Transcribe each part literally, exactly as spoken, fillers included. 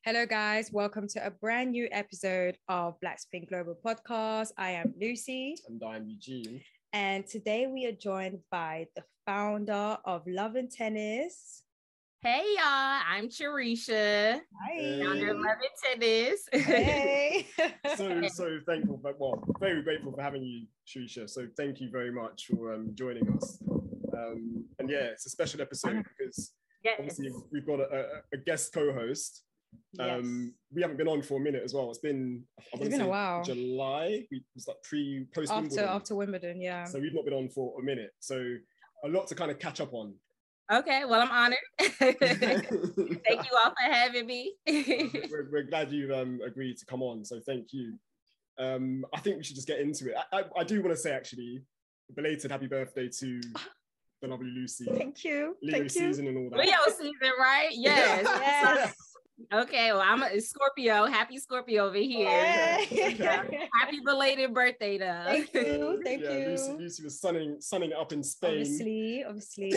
Hello, guys. Welcome to a brand new episode of Black Spin Global Podcast. I am Lucy. And I'm Eugene. And today we are joined by the founder of Love and Tennis. Hey, y'all. I'm Charisha. Hi. Founder of Love and Tennis. Hey. so, so thankful, but well, very grateful for having you, Charisha. So thank you very much for um, joining us. Um, and yeah, it's a special episode because yes. obviously we've got a, a, a guest co-host. Um, Yes. We haven't been on for a minute as well. It's been, I It's been a while. July. We was like pre post After Wimbledon. after Wimbledon, yeah. So we've not been on for a minute. So a lot to kind of catch up on. Okay, well, I'm honored. Thank you all for having me. we're, we're glad you um, agreed to come on. So thank you. Um, I think we should just get into it. I, I, I do want to say actually, belated happy birthday to the lovely Lucy. Thank you. Leo Thank season you. and all that. Leo season, right? Yes. Yes. Okay, well, I'm a Scorpio. Happy Scorpio over here. Hey. Happy belated birthday, though. Thank you. Thank yeah, you. Lucy, Lucy was sunning, sunning it up in Spain. Obviously, obviously.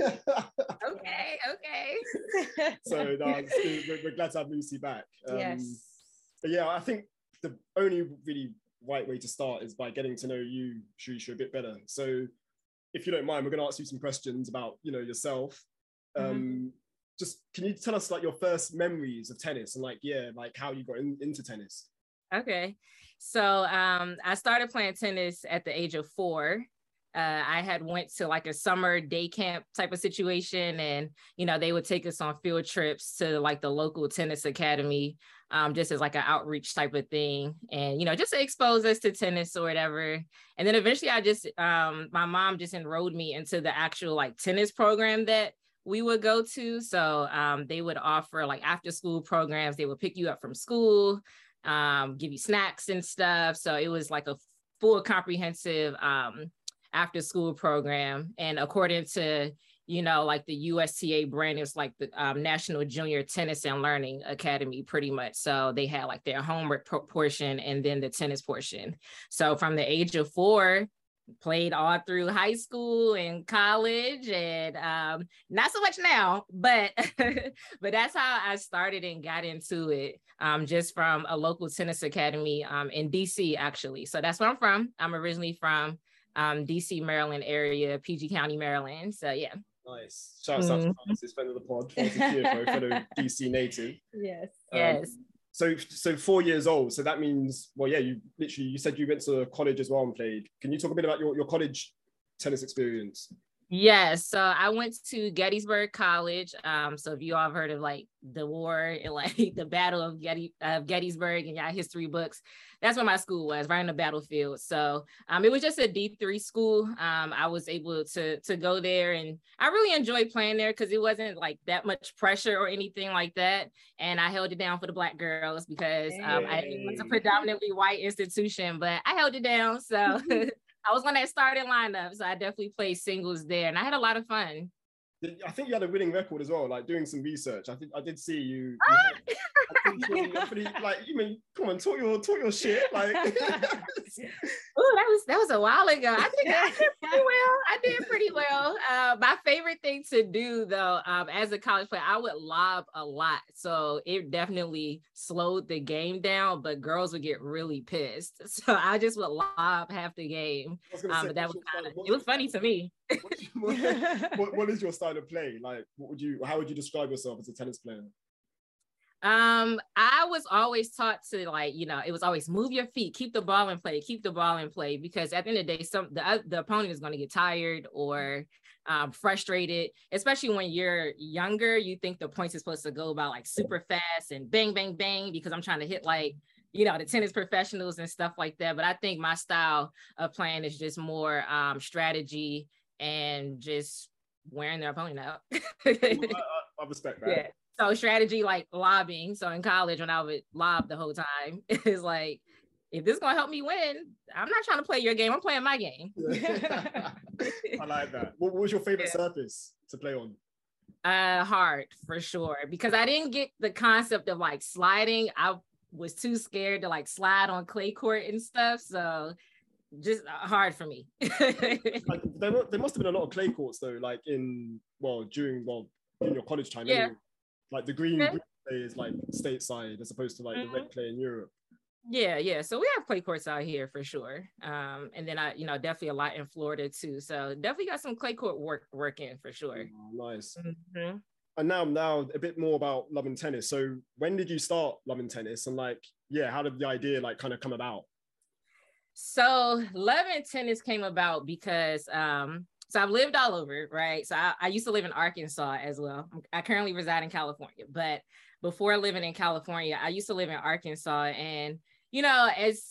Okay, okay. So no, it's- we're, we're glad to have Lucy back. Um, Yes. But yeah, I think the only really right way to start is by getting to know you, Charisha, a bit better. So if you don't mind, we're going to ask you some questions about, you know, yourself. Um, Mm-hmm. Just can you tell us like your first memories of tennis and like, yeah, like how you got in, into tennis? Okay. So um, I started playing tennis at the age of four. Uh, I had went to like a summer day camp type of situation, and you know they would take us on field trips to like the local tennis academy, um, just as like an outreach type of thing, and you know just to expose us to tennis or whatever. And then eventually, I just um, my mom just enrolled me into the actual like tennis program that we would go to. So um, they would offer like after school programs. They would pick you up from school, um, give you snacks and stuff. So it was like a full comprehensive um, after school program. And according to, you know, like the U S T A brand, it's like the um, National Junior Tennis and Learning Academy, pretty much. So they had like their homework portion and then the tennis portion. So from the age of four, played all through high school and college, and um, not so much now, but but that's how I started and got into it, um, just from a local tennis academy um, in D C actually. So that's where I'm from. I'm originally from um, D C, Maryland area, P G County, Maryland. So yeah. Nice. Shout out Mm-hmm. to Francis, friend of the pod, Francis Chiafo, fellow D C native. Yes. Um, Yes. So, so four years old. So that means, well, yeah, you literally, you said you went to college as well and played. Can you talk a bit about your, your college tennis experience? Yes, so I went to Gettysburg College. Um, so if you all have heard of like the war and like the Battle of Getty, uh, Gettysburg and y'all history books, that's where my school was, right on the battlefield. So um, it was just a D three school. Um, I was able to to go there, and I really enjoyed playing there because it wasn't like that much pressure or anything like that. And I held it down for the Black girls because um, I, it was a predominantly white institution, but I held it down. So. I was on that starting lineup, so I definitely played singles there, and I had a lot of fun. I think you had a winning record as well. Like doing some research, I think I did see you. you Ah! had, I think you're pretty, like you mean, come on, talk your talk your shit. Like, Oh, that was that was a while ago. I think I did pretty well. I did pretty well. Uh, my favorite thing to do though, um, as a college player, I would lob a lot, so it definitely slowed the game down. But girls would get really pissed, so I just would lob half the game. Um, say, but that was kind kind of it was funny to me. What, what, what is your style of play? Like, what would you? How would you describe yourself as a tennis player? Um, I was always taught to like, you know, it was always move your feet, keep the ball in play, keep the ball in play, because at the end of the day, some the, the opponent is going to get tired or um, frustrated, especially when you're younger. You think the points is supposed to go about like super fast and bang, bang, bang, because I'm trying to hit like, you know, the tennis professionals and stuff like that. But I think my style of playing is just more um, strategy and just wearing their opponent out. I, I, I respect that. Yeah. So strategy, like lobbing. So in college, when I would lob the whole time, it's like, if this is gonna help me win, I'm not trying to play your game. I'm playing my game. I like that. What, what was your favorite yeah. surface to play on? Uh, hard for sure, because I didn't get the concept of like sliding. I was too scared to like slide on clay court and stuff. So just hard for me. Like, there, were, there must have been a lot of clay courts though, like in well during well in your college time. Yeah. Anyway. Like the green, yeah. green play is like stateside as opposed to like mm-hmm. the red clay in Europe. Yeah, yeah. So we have clay courts out here for sure. Um, and then I, you know, definitely a lot in Florida too. So definitely got some clay court work working for sure. Oh, nice. Mm-hmm. And now, now a bit more about loving tennis. So when did you start loving tennis? And like, yeah, how did the idea like kind of come about? So loving tennis came about because, um, so I've lived all over, right? So I, I used to live in Arkansas as well. I currently reside in California, but before living in California, I used to live in Arkansas. And, you know, as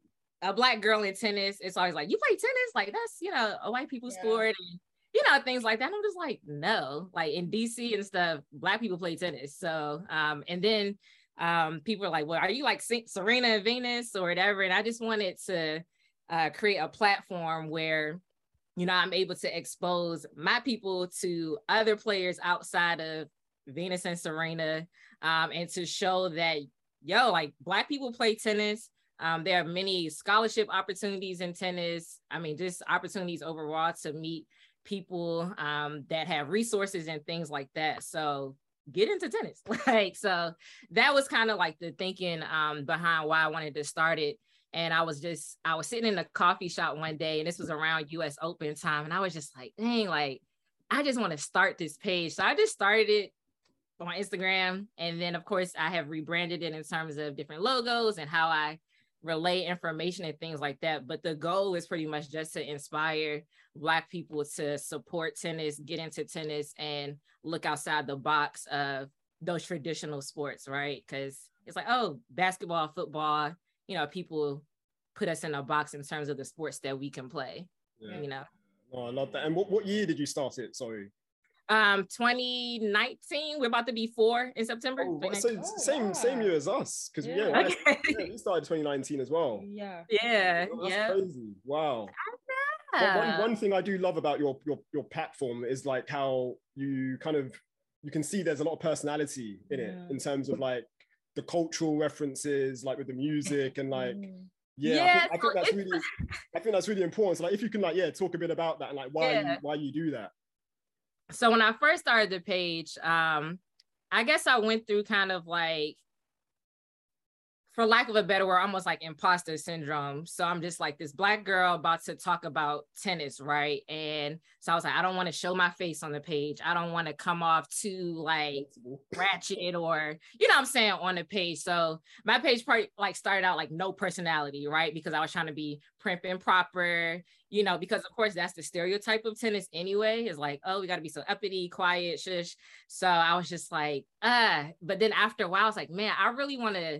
a Black girl in tennis, it's always like, you play tennis? Like that's, you know, a white people's yeah. sport. And, you know, things like that. And I'm just like, no, like in D C and stuff, Black people play tennis. So, um, and then um, people are like, well, are you like Serena and Venus or whatever? And I just wanted to uh, create a platform where, you know, I'm able to expose my people to other players outside of Venus and Serena, um, and to show that, yo, like Black people play tennis. Um, there are many scholarship opportunities in tennis. I mean, just opportunities overall to meet people um, that have resources and things like that. So get into tennis. Like, so that was kind of like the thinking um, behind why I wanted to start it. And I was just, I was sitting in a coffee shop one day and this was around U S Open time. And I was just like, dang, like, I just want to start this page. So I just started it on Instagram. And then of course I have rebranded it in terms of different logos and how I relay information and things like that. But the goal is pretty much just to inspire Black people to support tennis, get into tennis, and look outside the box of those traditional sports, right? Because it's like, oh, basketball, football, you know, people put us in a box in terms of the sports that we can play, yeah. you know. Oh, I love that. And what, what year did you start it? Sorry. Um, twenty nineteen. We're about to be four in September. Oh, so oh, same wow. same year as us, because yeah, yeah, okay. yeah, we started twenty nineteen as well. Yeah, yeah, oh, that's yeah. crazy. Wow. But one one thing I do love about your your your platform is like how you kind of you can see there's a lot of personality in it yeah. in terms of like the cultural references, like with the music and like. Yeah, yeah, I think, I think that's really, I think that's really important. So, like, if you can, like, yeah, talk a bit about that and like why yeah. you, why you do that. So when I first started the page, um, I guess I went through kind of like, for lack of a better word, almost like imposter syndrome. So I'm just like this Black girl about to talk about tennis, right? And so I was like, I don't want to show my face on the page. I don't want to come off too like ratchet or, you know what I'm saying, on the page. So my page part like started out like no personality, right? Because I was trying to be prim and proper, you know, because of course that's the stereotype of tennis anyway, is like, oh, we got to be so uppity, quiet, shush. So I was just like, ah, but then after a while, I was like, man, I really want to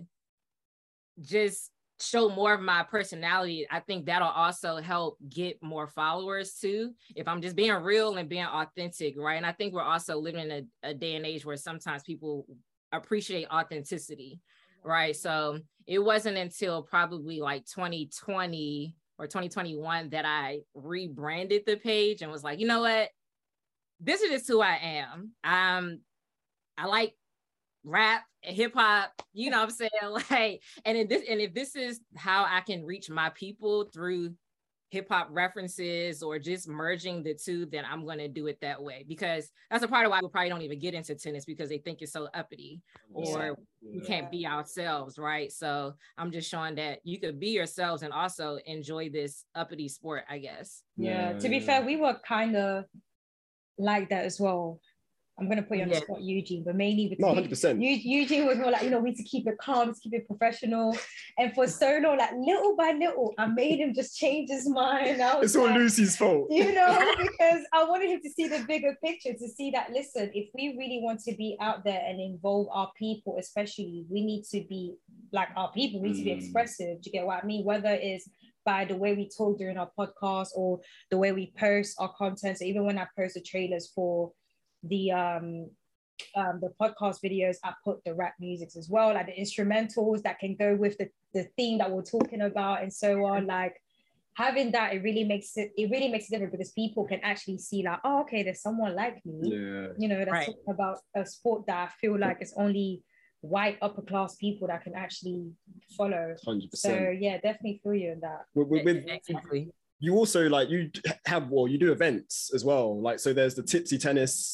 just show more of my personality. I think that'll also help get more followers too, if I'm just being real and being authentic, right? And I think we're also living in a, a day and age where sometimes people appreciate authenticity, right? So it wasn't until probably like twenty twenty or twenty twenty-one that I rebranded the page and was like, you know what? This is just who I am. Um, I like rap, hip hop, you know what I'm saying? Like, and in this, and if this is how I can reach my people through hip hop references or just merging the two, then I'm going to do it that way, because that's a part of why we probably don't even get into tennis, because they think it's so uppity or yeah. we can't be ourselves, right? So I'm just showing that you could be yourselves and also enjoy this uppity sport, I guess. Yeah, yeah. To be fair, we were kind of like that as well. I'm going to put you on yeah. the spot, Eugene, but mainly because no, one hundred percent. Eugene was more like, you know, we need to keep it calm, to keep it professional. And for so long, like little by little, I made him just change his mind. It's all like, Lucy's fault. You know, because I wanted him to see the bigger picture, to see that, listen, if we really want to be out there and involve our people, especially, we need to be like our people, we need mm. to be expressive. Do you get what I mean? Whether it's by the way we talk during our podcast or the way we post our content. So even when I post the trailers for the um um the podcast videos, I put the rap musics as well, like the instrumentals that can go with the the theme that we're talking about and so on. Like having that, it really makes it it really makes it different, because people can actually see like, oh, okay, there's someone like me, yeah. you know, that's right. talking about a sport that I feel like it's only white upper class people that can actually follow. one hundred percent. So yeah, definitely feel you in that. With, with, with, exactly. You also like you have well you do events as well, like so there's the Tipsy Tennis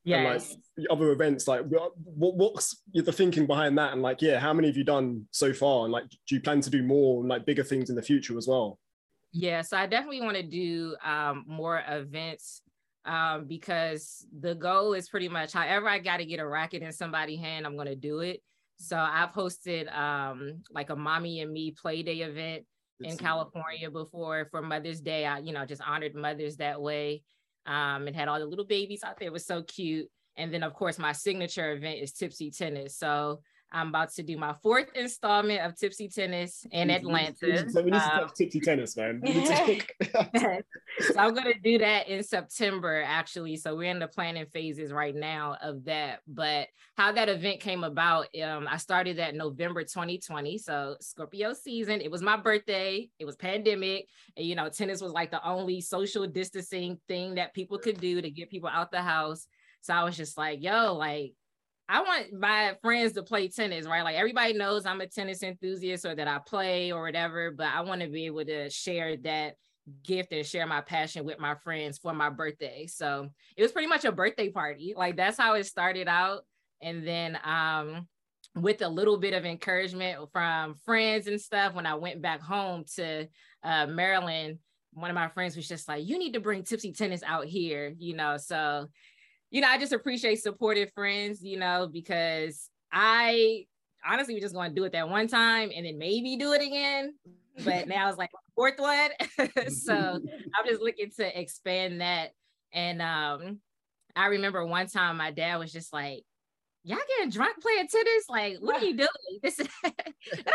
Yes. And like other events, like what what's the thinking behind that? And like, yeah, how many have you done so far? And like, do you plan to do more and like bigger things in the future as well? Yeah, so I definitely want to do um, more events um, because the goal is pretty much however I got to get a racket in somebody's hand, I'm going to do it. So I've hosted um, like a mommy and me play day event in California before for Mother's Day. I, you know, just honored mothers that way um, and had all the little babies out there. It was so cute. And then, of course, my signature event is Tipsy Tennis. So I'm about to do my fourth installment of Tipsy Tennis in Atlanta. We need to, we need to um, talk Tipsy Tennis, man. We need to so I'm going to do that in September, actually. So we're in the planning phases right now of that. But how that event came about, um, I started that November twenty twenty. So Scorpio season, it was my birthday. It was pandemic. And, you know, tennis was like the only social distancing thing that people could do to get people out the house. So I was just like, yo, like, I want my friends to play tennis, right? Like everybody knows I'm a tennis enthusiast or that I play or whatever, but I want to be able to share that gift and share my passion with my friends for my birthday. So it was pretty much a birthday party. Like that's how it started out. And then um, with a little bit of encouragement from friends and stuff, when I went back home to uh, Maryland, one of my friends was just like, you need to bring Tipsy Tennis out here, you know? So you know, I just appreciate supportive friends, you know, because I honestly was just going to do it that one time and then maybe do it again. But now it's like fourth one. So I'm just looking to expand that. And um, I remember one time my dad was just like, y'all getting drunk playing tennis? Like, what are you doing? This is it's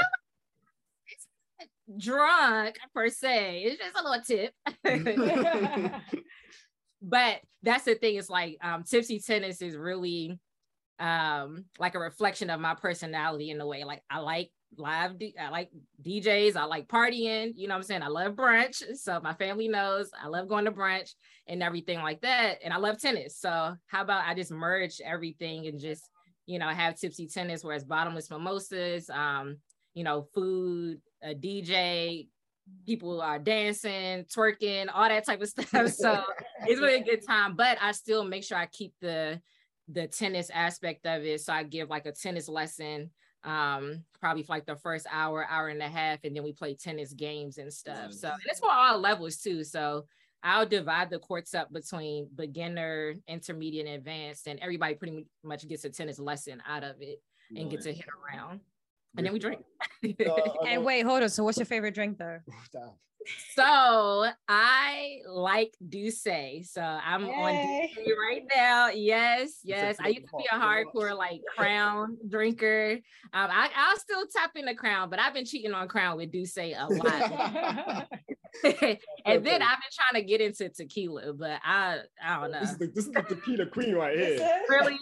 not drunk per se. It's just a little tip. But that's the thing. It's like um, Tipsy Tennis is really um, like a reflection of my personality in a way. Like I like live, D- I like D Js. I like partying. You know what I'm saying? I love brunch. So my family knows I love going to brunch and everything like that. And I love tennis. So how about I just merge everything and just, you know, have Tipsy Tennis where it's bottomless mimosas, um, you know, food, a D J, people are dancing, twerking, all that type of stuff. So it's really a good time, but I still make sure I keep the the tennis aspect of it. So I give like a tennis lesson, um, probably for like the first hour, hour and a half, and then we play tennis games and stuff. So and it's for all levels too. So I'll divide the courts up between beginner, intermediate, and advanced, and everybody pretty much gets a tennis lesson out of it and Nice. gets to hit around. And then we drink. Uh, and wait, hold on. So what's your favorite drink though? So I like Douce. So I'm Yay. on Douce right now. Yes, yes. I used to be a hardcore like Crown drinker. Um, I, I'll still tap into Crown, but I've been cheating on Crown with Douce a lot. And then I've been trying to get into tequila, but I I don't know. This is the, this is the tequila queen right here. Really?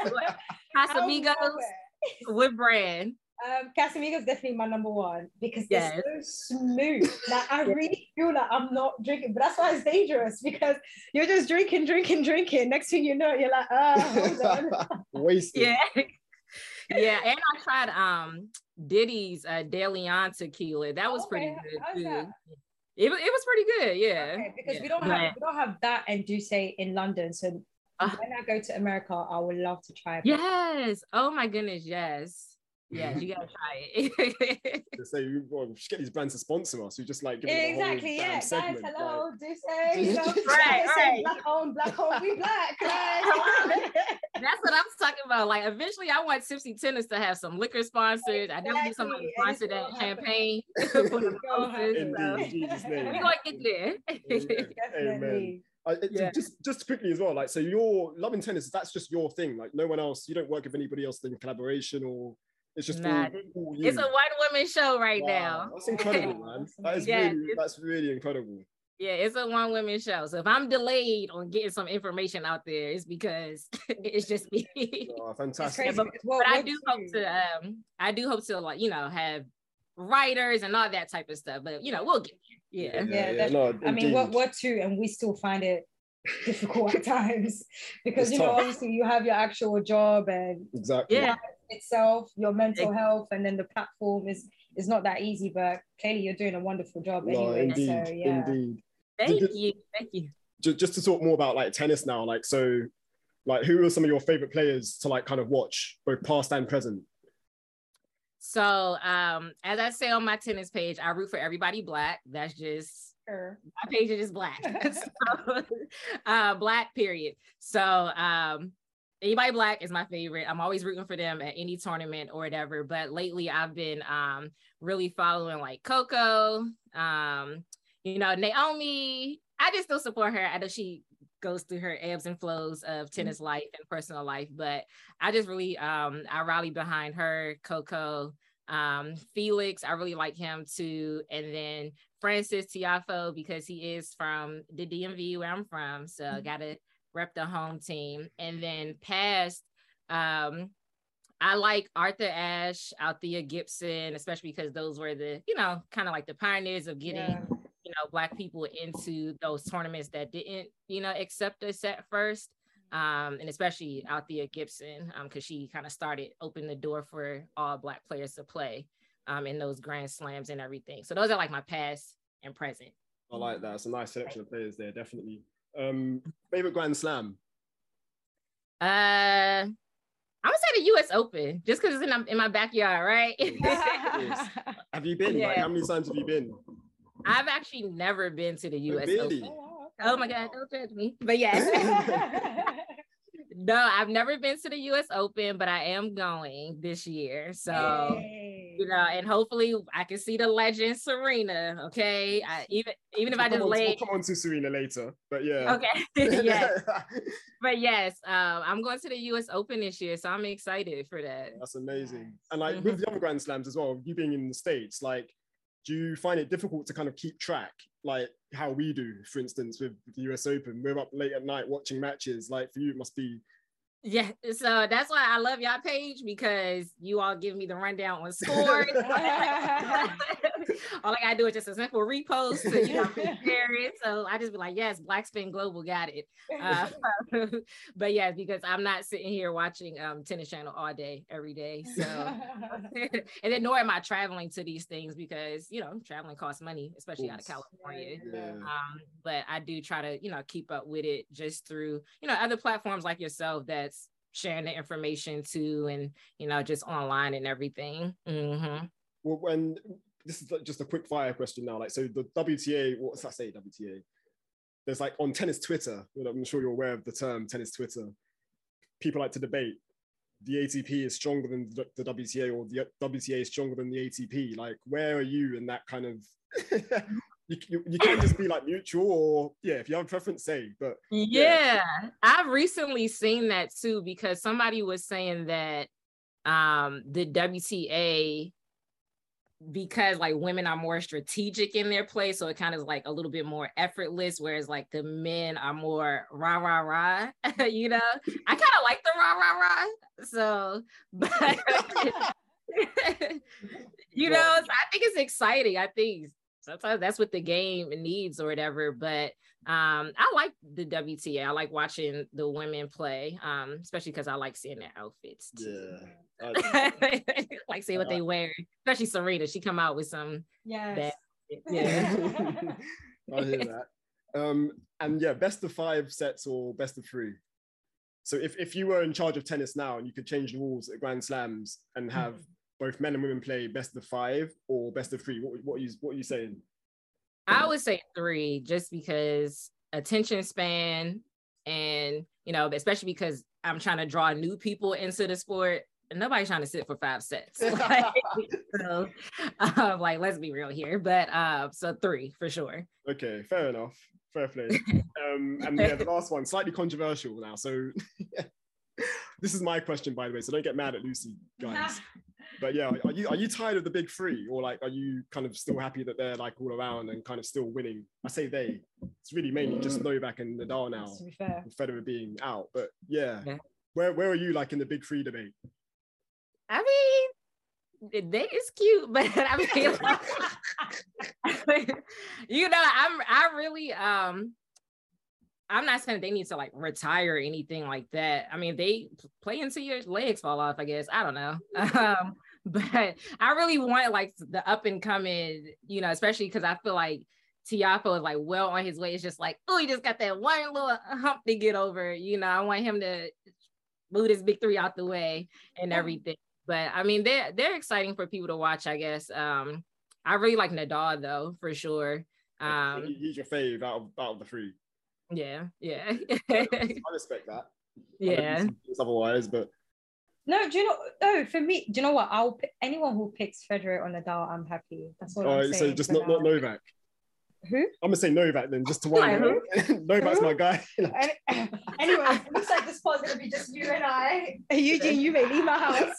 Casamigos with brand. Um, Casamigos is definitely my number one because yes. it's so smooth. Like I really feel like I'm not drinking, but that's why it's dangerous because you're just drinking, drinking, drinking. Next thing you know, you're like, ah, hold on. Wasted. Yeah. Yeah, and I tried um Diddy's uh, De Leon tequila. That was okay. pretty good How's too. That? It, it was pretty good, yeah. Okay, because yeah. we don't have we don't have that and Douce in London, so uh, when I go to America, I would love to try it. Yes. Oh my goodness, yes. Yeah, you gotta try it. They say we well, should get these brands to sponsor us. We just like give exactly, yeah. Guys, segment, hello, like. Douce. Right, right. Black on, black on, we black. Right? That's what I'm talking about. Like, eventually, I want Tipsy Tennis to have some liquor sponsors. I never do somebody to sponsor that champagne. For the Indeed, so. In Jesus' name. We're gonna get there. Amen. Uh, it, yeah. Just just quickly as well, like so, you're loving tennis. That's just your thing. Like no one else. You don't work with anybody else in collaboration or. It's just nah, all, all it's a one-woman show right wow, now. That's incredible, man. That is yeah, really, that's really incredible. Yeah, it's a one-woman show. So if I'm delayed on getting some information out there, it's because it's just me. Oh, fantastic. But, but I do hope to, um, I do hope to, like, you know, have writers and all that type of stuff. But you know, we'll get there. Yeah, yeah. yeah, yeah no, I mean, what, what too, and we still find it difficult at times because it's you know, tough. Obviously, you have your actual job and exactly. Yeah. itself, your mental health, and then the platform is is not that easy, but clearly you're doing a wonderful job no, anyway. Indeed, so yeah. Indeed. Thank just, you. Thank you. Just to talk more about like tennis now, like so Like, who are some of your favorite players to like kind of watch, both past and present? So, um, as I say on my tennis page, I root for everybody Black. That's just sure. My page is just Black. so, uh, Black, period. So, um, anybody Black is my favorite. I'm always rooting for them at any tournament or whatever. But lately, I've been um, really following like Coco, um, you know, Naomi. I just still support her. I know she goes through her ebbs and flows of tennis life and personal life, but I just really, um, I rally behind her, Coco, um, Felix. I really like him too. And then Francis Tiafoe, because he is from the D M V where I'm from. So mm-hmm. got to rep the home team. And then past, um, I like Arthur Ashe, Althea Gibson, especially because those were the, you know, kind of like the pioneers of getting yeah. you know, Black people into those tournaments that didn't, you know, accept us at first. Um, and especially Althea Gibson, um, because she kind of started opening the door for all Black players to play um, in those Grand Slams and everything. So those are like my past and present. I like that. It's a nice selection of players there, definitely. Um, favorite Grand Slam? Uh, I'm gonna say the U S Open, just because it's in, in my backyard, right? Have you been? Yeah. Like, how many times have you been? I've actually never been to the U S really? Open. Oh my God, don't judge me. But yes. No, I've never been to the U S Open, but I am going this year. So, hey. you know, and hopefully I can see the legend Serena. Okay. I, even even if we'll I just on, lay. We'll come on to Serena later, but yeah. Okay. yes. But yes, um, I'm going to the U S Open this year. So I'm excited for that. That's amazing. And like mm-hmm. with the other Grand Slams as well, you being in the States, like, do you find it difficult to kind of keep track, like how we do, for instance, with the U S Open? We're up late at night watching matches. Like, for you, it must be. Yeah, so that's why I love y'all page, because you all give me the rundown on scores. All I gotta do is just a simple repost to, you know, share it. So I just be like, yes, Black Spin Global got it. Uh, but yes, because I'm not sitting here watching um, Tennis Channel all day, every day. So, and then nor am I traveling to these things, because, you know, traveling costs money, especially out of California. Yeah. Um, but I do try to, you know, keep up with it just through, you know, other platforms like yourself that's sharing the information too, and, you know, just online and everything. Mm-hmm. Well, when this is just a quick fire question now, like, so the W T A, what's that say, W T A? There's like on tennis Twitter, I'm sure you're aware of the term tennis Twitter, people like to debate the A T P is stronger than the W T A, or the W T A is stronger than the A T P. Like, where are you in that kind of you, you, you can't just be like neutral, or yeah, if you have a preference, say. But yeah. yeah, I've recently seen that too, because somebody was saying that um the W T A, because like women are more strategic in their play, so it kind of is like a little bit more effortless, whereas like the men are more rah rah rah. You know, I kind of like the rah rah rah. So, but you know, so I think it's exciting. I think sometimes that's what the game needs or whatever. But um, I like the W T A. I like watching the women play, um, especially because I like seeing their outfits too. Yeah. I like seeing what they wear, especially Serena. She come out with some yes. bad, yeah. I hear that. Um, and yeah, best of five sets or best of three. So if, if you were in charge of tennis now and you could change the rules at Grand Slams and have mm-hmm. both men and women play best of five or best of three, what, what, are, you, what are you saying? I would say three, just because attention span, and, you know, especially because I'm trying to draw new people into the sport. Nobody's trying to sit for five sets. Like, so, um, like, let's be real here. But uh, so three for sure. Okay, fair enough. Fair play. Um, and yeah, the last one, slightly controversial now. So this is my question, by the way. So don't get mad at Lucy, guys. But yeah, are you are you tired of the big three, or like are you kind of still happy that they're like all around and kind of still winning? I say they. It's really mainly just Novak and Nadal now, to be fair. With Federer being out. But yeah, yeah. where where are you like in the big three debate? I mean, they is cute, but I mean, like, you know, I'm I really um I'm not saying they need to like retire or anything like that. I mean, they play until your legs fall off, I guess. I don't know. Um, but I really want like the up and coming, you know, especially because I feel like Tiafoe is like well on his way. It's just like, oh, he just got that one little hump to get over. You know, I want him to move this big three out the way and everything. But I mean, they're they're exciting for people to watch, I guess. Um, I really like Nadal though, for sure. Um, he's your fave out of out of the three. Yeah, yeah. I respect that. Yeah. Otherwise, but no, do you know? No, for me, do you know what? I'll pick anyone who picks Federer or Nadal. I'm happy. That's all. Oh, I'm saying so just not, not Novak. Who? I'm gonna say Novak then, just to wind like, up. Novak's my guy. Anyway, it looks like this pod's gonna be just you and I. Eugene, you may leave my house.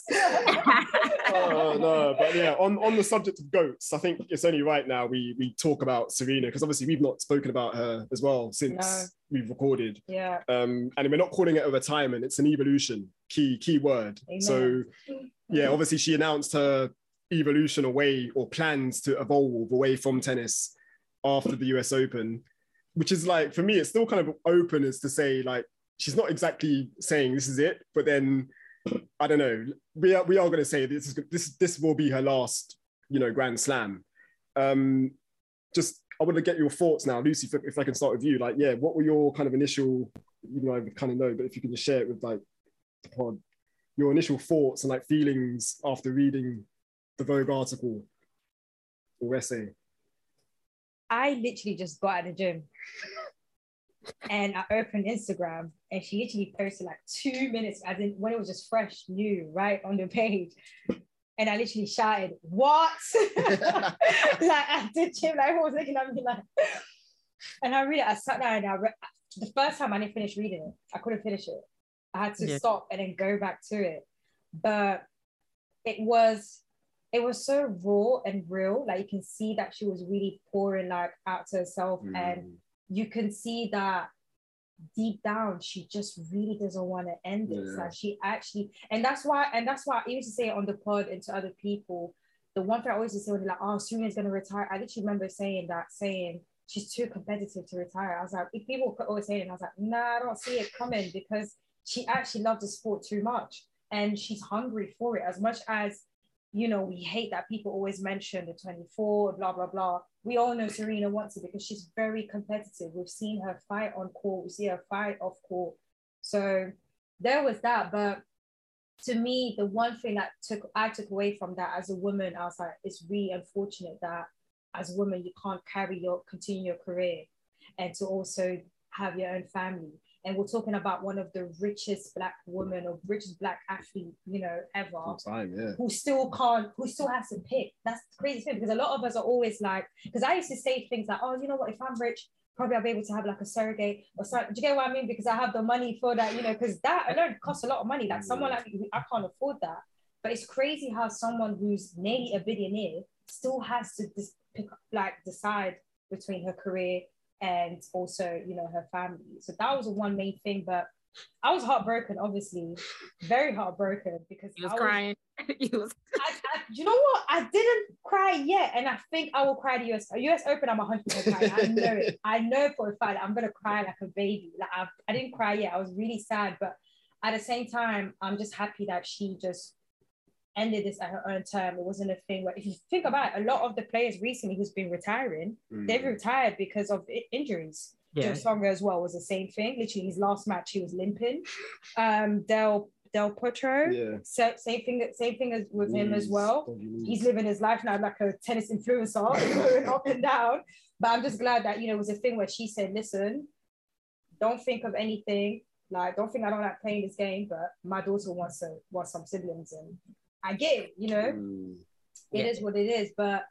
Oh no, but yeah, on, on the subject of GOATs, I think it's only right now we we talk about Serena, because obviously we've not spoken about her as well since no. we've recorded. Yeah. Um, and we're not calling it a retirement; it's an evolution. Key key word. Amen. So yeah, obviously she announced her evolution away, or plans to evolve away from tennis after the U S Open, which is like, for me, it's still kind of open as to say, like, she's not exactly saying this is it, but then I don't know, we are we are going to say this is this this will be her last, you know, Grand Slam. Um, just I want to get your thoughts now, Lucy, if, if I can start with you. Like, yeah, what were your kind of initial, you know, I kind of know, but if you can just share it with like the pod, your initial thoughts and like feelings after reading the Vogue article or essay. I literally just got out of the gym and I opened Instagram and she literally posted like two minutes as in when it was just fresh, new, right on the page. And I literally shouted, what? Like at the gym, like everyone was looking at me like, and I read it, I sat down and I read, the first time I didn't finish reading it, I couldn't finish it. I had to yeah. stop and then go back to it. But it was, it was so raw and real. Like you can see that she was really pouring like out to herself, mm. and you can see that deep down she just really doesn't want to end this. Yeah. Like she actually, and that's why, and that's why I used to say it on the pod and to other people. The one thing I always used to say when they're like, "Oh, Serena's gonna retire," I literally remember saying that, saying she's too competitive to retire. I was like, if people could always say it, and I was like, nah, I don't see it coming, because she actually loves the sport too much, and she's hungry for it as much as. You know, we hate that people always mention the twenty-four, blah, blah, blah. We all know Serena wants it because she's very competitive. We've seen her fight on court. We see her fight off court. So there was that. But to me, the one thing that took I took away from that as a woman, I was like, it's really unfortunate that as a woman, you can't carry your, continue your career and to also have your own family. And we're talking about one of the richest Black women or richest Black athlete, you know, ever. Time, yeah. Who still can't, who still has to pick. That's the crazy thing, because a lot of us are always like, because I used to say things like, oh, you know what, if I'm rich, probably I'll be able to have like a surrogate or something. Do you get what I mean? Because I have the money for that, you know, because that alone costs a lot of money. Like someone like me, I can't afford that. But it's crazy how someone who's nearly a billionaire still has to just pick, like decide between her career and also, you know, her family. So that was the one main thing. But I was heartbroken, obviously, very heartbroken, because he was, was crying. he was. I, I, you know what? I didn't cry yet, and I think I will cry the U S U S Open. I'm one hundred percent crying. I know it. I know for a fact that I'm gonna cry like a baby. Like I, I didn't cry yet. I was really sad, but at the same time, I'm just happy that she just ended this at her own term. It wasn't a thing where, if you think about it, a lot of the players recently who's been retiring, mm. they've retired because of injuries. Yeah. Joe Songa as well was the same thing. Literally, his last match, he was limping. Um, Del Del Potro, yeah. so, same thing. Same thing as with knees, him as well. He's living his life now like a tennis influencer, going up and down. But I'm just glad that, you know, it was a thing where she said, "Listen, don't think of anything. Like, don't think I don't like playing this game, but my daughter wants a wants some siblings, and I get it. You know, mm. it yeah. is what it is. But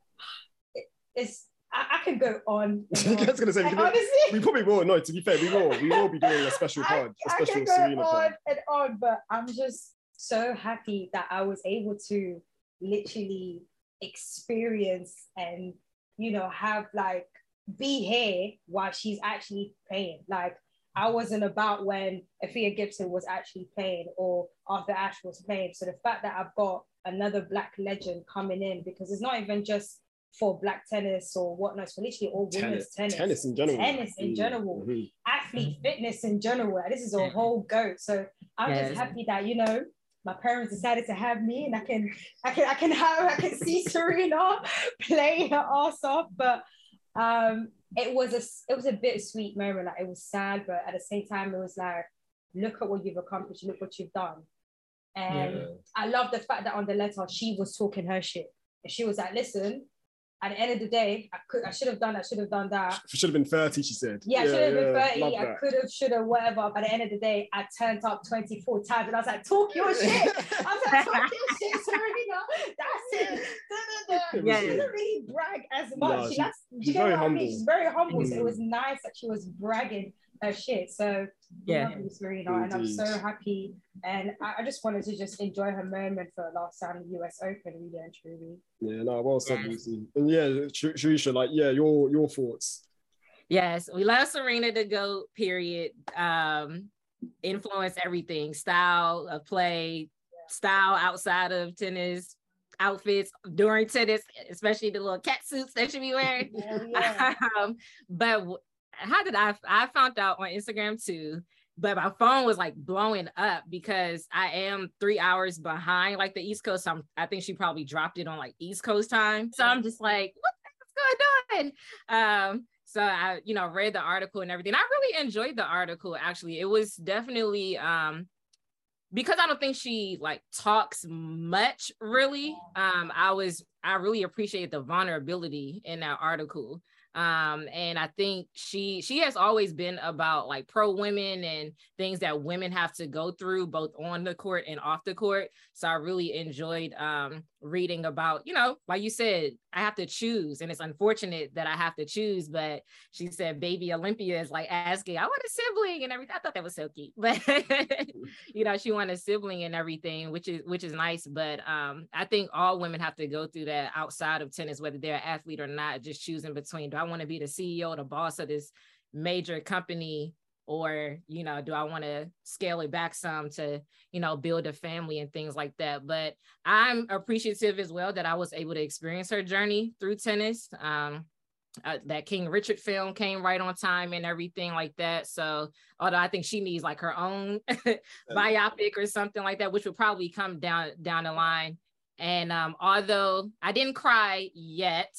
it, it's." I, I could go on. I was going to say, we, honestly, we probably will. No, to be fair, we will. We will be doing a special pod, a special I can go Serena on pod. and on, but I'm just so happy that I was able to literally experience and, you know, have like be here while she's actually playing. Like, I wasn't about when Afia Gibson was actually playing or Arthur Ashe was playing. So the fact that I've got another Black legend coming in, because it's not even just for Black tennis or whatnot, it's for literally all women's tennis. Tennis in general. Tennis in general. Mm-hmm. Athlete fitness in general. This is a whole goat. So I'm yes. just happy that, you know, my parents decided to have me, and I can I can I can have I can see Serena playing her ass off. But um, it was a it was a bittersweet moment. Like it was sad, but at the same time, it was like, look at what you've accomplished, look what you've done. And yeah. I love the fact that on the letter she was talking her shit. And she was like, listen, at the end of the day, I could I should have done I should have done that. She should have been thirty, she said. Yeah, I yeah, should have yeah, been thirty. I could have, should have, whatever. By the end of the day, I turned up twenty-four times and I was like, talk your shit. I was like, talk your shit, Serena. That's it. Da, da, da. Yeah. She didn't really brag as much. No, she, she, she's very humble. I mean? She's very humble. Mm. So it was nice that she was bragging her shit. So yeah, Serena, and I'm so happy. And I, I just wanted to just enjoy her moment for last time in the U S Open, really and truly. Yeah, no, well said, Lucy. And yeah, Sharisha, like, yeah, your your thoughts. Yes, we love Serena to go, period. Um, influence everything, style of play, yeah. style outside of tennis, outfits during tennis, especially the little cat suits that she be wearing. Yeah. um, but how did I, I found out on Instagram too, but my phone was like blowing up because I am three hours behind like the East Coast. So I'm, I think she probably dropped it on like East Coast time. So I'm just like, what the heck's going on? Um, so I, you know, read the article and everything. I really enjoyed the article, actually. It was definitely, um, because I don't think she like talks much really. Um, I was, I really appreciated the vulnerability in that article. Um, and I think she she has always been about like pro women and things that women have to go through both on the court and off the court. So I really enjoyed um, reading about, you know, like you said, I have to choose, and it's unfortunate that I have to choose. But she said, baby Olympia is like asking, I want a sibling and everything. I thought that was so cute, but you know, she wanted a sibling and everything, which is which is nice. But um, I think all women have to go through that outside of tennis, whether they're an athlete or not, just choosing between, do I want to be the C E O, the boss of this major company, or, you know, do I want to scale it back some to, you know, build a family and things like that. But I'm appreciative as well that I was able to experience her journey through tennis. Um, uh, that King Richard film came right on time and everything like that. So, although I think she needs like her own biopic or something like that, which would probably come down down the line. And um, although I didn't cry yet,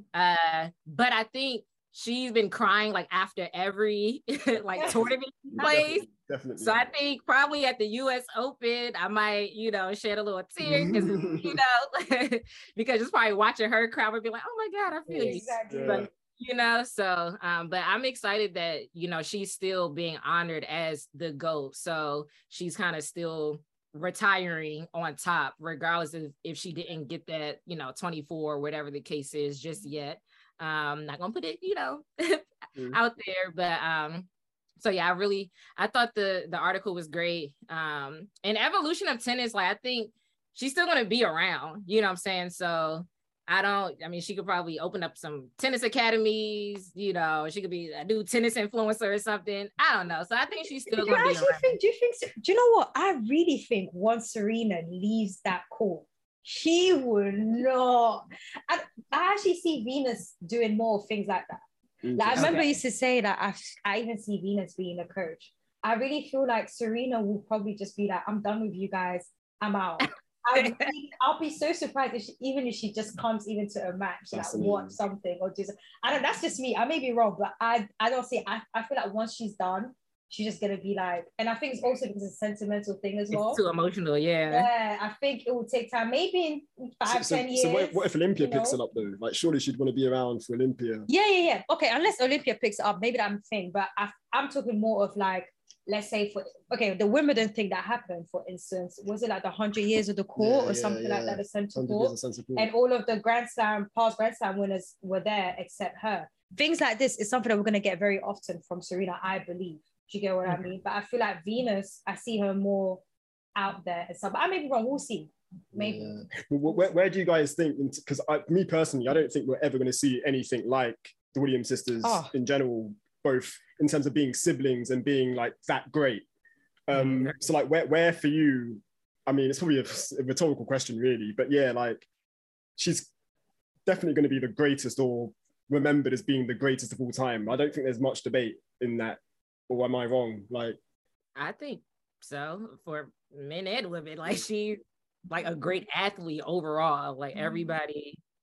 uh, but I think she's been crying like after every like tournament plays. Definitely, definitely. So I think probably at the U S Open, I might, you know, shed a little tear because, you know, because just probably watching her cry would be like, oh my God, I feel exactly. you. But, you know, so, um, but I'm excited that, you know, she's still being honored as the GOAT. So she's kind of still retiring on top, regardless of if she didn't get that, you know, twenty-four or whatever the case is just yet. Um, not gonna put it, you know, mm-hmm. out there, but um, so yeah, I really, I thought the the article was great. Um, and evolution of tennis, like I think she's still gonna be around, you know what I'm saying? So I don't, I mean, she could probably open up some tennis academies, you know, she could be a new tennis influencer or something. I don't know. So I think she's still do gonna you be actually around. Think, do you think, do you know what? I really think once Serena leaves that court, she will not. I, I actually see Venus doing more things like that. Like, I remember okay. I used to say that I, I even see Venus being a coach. I really feel like Serena will probably just be like, I'm done with you guys. I'm out. I really, I'll be so surprised if she, even if she just comes even to a match, like watch something or do something. I don't. That's just me. I may be wrong, but I I don't see. I, I feel like once she's done, she's just gonna be like, and I think it's also because it's a sentimental thing as well. It's too emotional, yeah. Yeah, I think it will take time. Maybe in five, so, ten so, years. So what, what if Olympia you picks know? it up though? Like, surely she'd want to be around for Olympia. Yeah, yeah, yeah. Okay, unless Olympia picks it up, maybe that's the thing. But I, I'm talking more of like, let's say for okay, the Wimbledon thing that happened, for instance, was it like the hundred years of the court yeah, or something yeah, like yeah. that, the central court? court, and all of the Grand Slam, past Grand Slam winners were there except her. Things like this is something that we're going to get very often from Serena, I believe. Do you get what mm-hmm. I mean? But I feel like Venus, I see her more out there and stuff. But I may be wrong. We'll see. Maybe. Yeah. Where, where do you guys think? Because me personally, I don't think we're ever going to see anything like the Williams sisters oh. in general, both in terms of being siblings and being like that great. Um, mm-hmm. So like, where, where for you? I mean, it's probably a, a rhetorical question, really, but yeah, like she's definitely going to be the greatest, or remembered as being the greatest of all time. I don't think there's much debate in that. Or am I wrong? Like, I think so for men and women. Like she's like a great athlete overall. Like everybody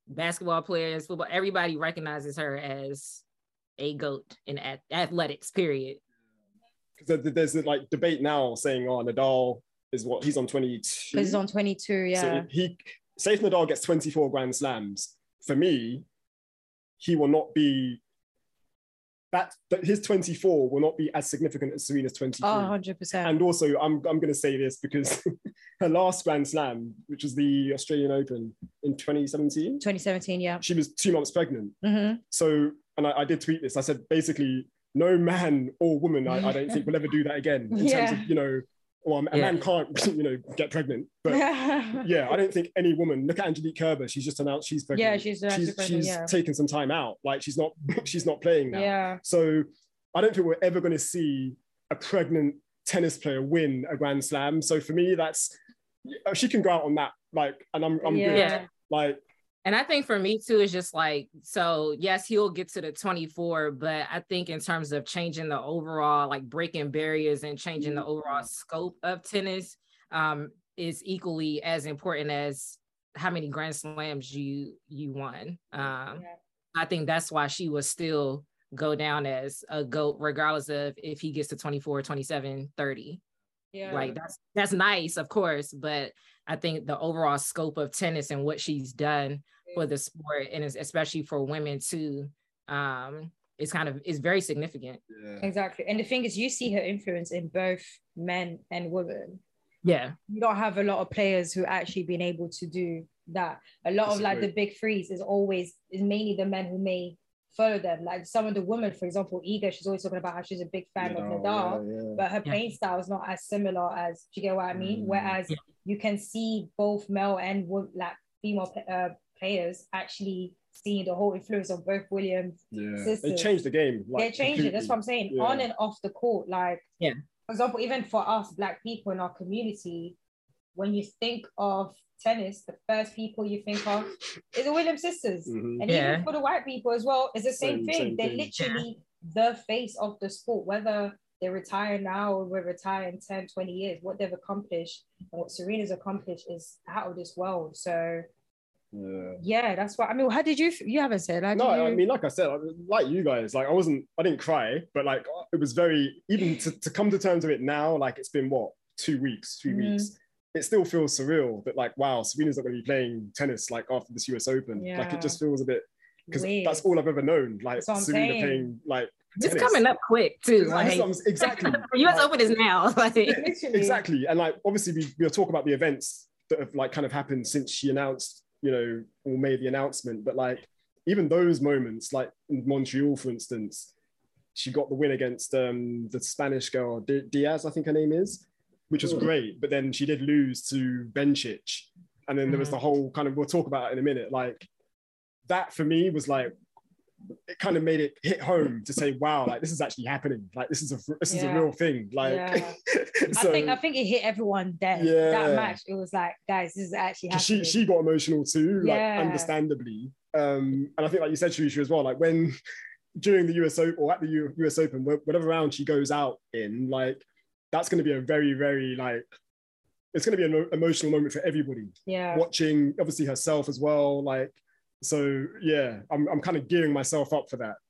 basketball players, football, everybody recognizes her as a GOAT in athletics, period. Because there's like debate now saying, oh, Nadal is what, he's on twenty-two. Because he's on twenty-two, yeah. So he, say if Nadal gets twenty-four Grand Slams, for me, he will not be, that, that his twenty-four will not be as significant as Serena's twenty-three. Oh, one hundred percent. And also, I'm, I'm going to say this because her last Grand Slam, which was the Australian Open in twenty seventeen. twenty seventeen, yeah. She was two months pregnant. Mm-hmm. So, and I, I did tweet this. I said, basically, no man or woman, I, I don't think will ever do that again in yeah. terms of, you know, well, a yeah. man can't, you know, get pregnant. But yeah, I don't think any woman, look at Angelique Kerber, she's just announced she's pregnant. Yeah, she's she's, pregnant, she's yeah. taken some time out. Like she's not, she's not playing now. Yeah. So I don't think we're ever going to see a pregnant tennis player win a Grand Slam. So for me, that's, she can go out on that. Like, and I'm, I'm yeah. good. Yeah. Like, and I think for me too, it's just like, so yes, he'll get to the twenty-four, but I think in terms of changing the overall, like breaking barriers and changing the overall scope of tennis um, is equally as important as how many Grand Slams you you won. Um, yeah. I think that's why she will still go down as a GOAT, regardless of if he gets to twenty-four, twenty-seven, thirty. Yeah. Like that's that's nice, of course, but I think the overall scope of tennis and what she's done for the sport, and especially for women too, um, is kind of is very significant. Yeah. Exactly. And the thing is, you see her influence in both men and women. Yeah. You don't have a lot of players who actually been able to do that. A lot That's of like great. The big threes is always is mainly the men who may follow them. Like some of the women, for example, Iga, she's always talking about how she's a big fan Nadal, of Nadal, yeah, yeah. but her playing yeah. style is not as similar as, do you get what I mean? Mm. Whereas yeah. you can see both male and like female uh, players actually seeing the whole influence of both Williams yeah. sisters. They changed the game. Like, they changed completely. It. That's what I'm saying. Yeah. On and off the court. Like, yeah. for example, even for us Black people in our community, when you think of tennis, the first people you think of is the Williams sisters. Mm-hmm. And yeah. even for the white people as well, it's the same, same thing. Same They're thing. Literally yeah. the face of the sport, whether they retire now or we retire in ten, twenty years, what they've accomplished and what Serena's accomplished is out of this world. So yeah, yeah that's what I mean. How did you, you haven't said, how no, you... I mean, like I said, like you guys, like I wasn't, I didn't cry, but like it was very, even to, to come to terms with it now, like it's been what, two weeks, three mm. weeks. It still feels surreal that like, wow, Serena's not going to be playing tennis like after this U S Open. Yeah. Like it just feels a bit, because that's all I've ever known. Like Serena playing like tennis. It's coming up quick too. Like, exactly. U S Open is now. Like. Exactly. And like, obviously we, we'll talk about the events that have like kind of happened since she announced, you know, or made the announcement. But like, even those moments, like in Montreal, for instance, she got the win against um, the Spanish girl, Diaz, I think her name is, which was great, but then she did lose to Bencic. And then there was the whole kind of, we'll talk about it in a minute, like that for me was like, it kind of made it hit home to say, wow, like this is actually happening. Like this is a, this is yeah. a real thing. Like, yeah. so, I think, I think it hit everyone there. Yeah. That match, it was like, guys, this is actually happening. She, she got emotional too, like yeah. understandably. Um, and I think like you said, Sharisha, as well, like when, during the U S Open or at the U S Open, whatever round she goes out in, like, that's going to be a very, very like, it's going to be an emotional moment for everybody. Yeah. Watching, obviously herself as well. Like, so yeah, I'm I'm kind of gearing myself up for that.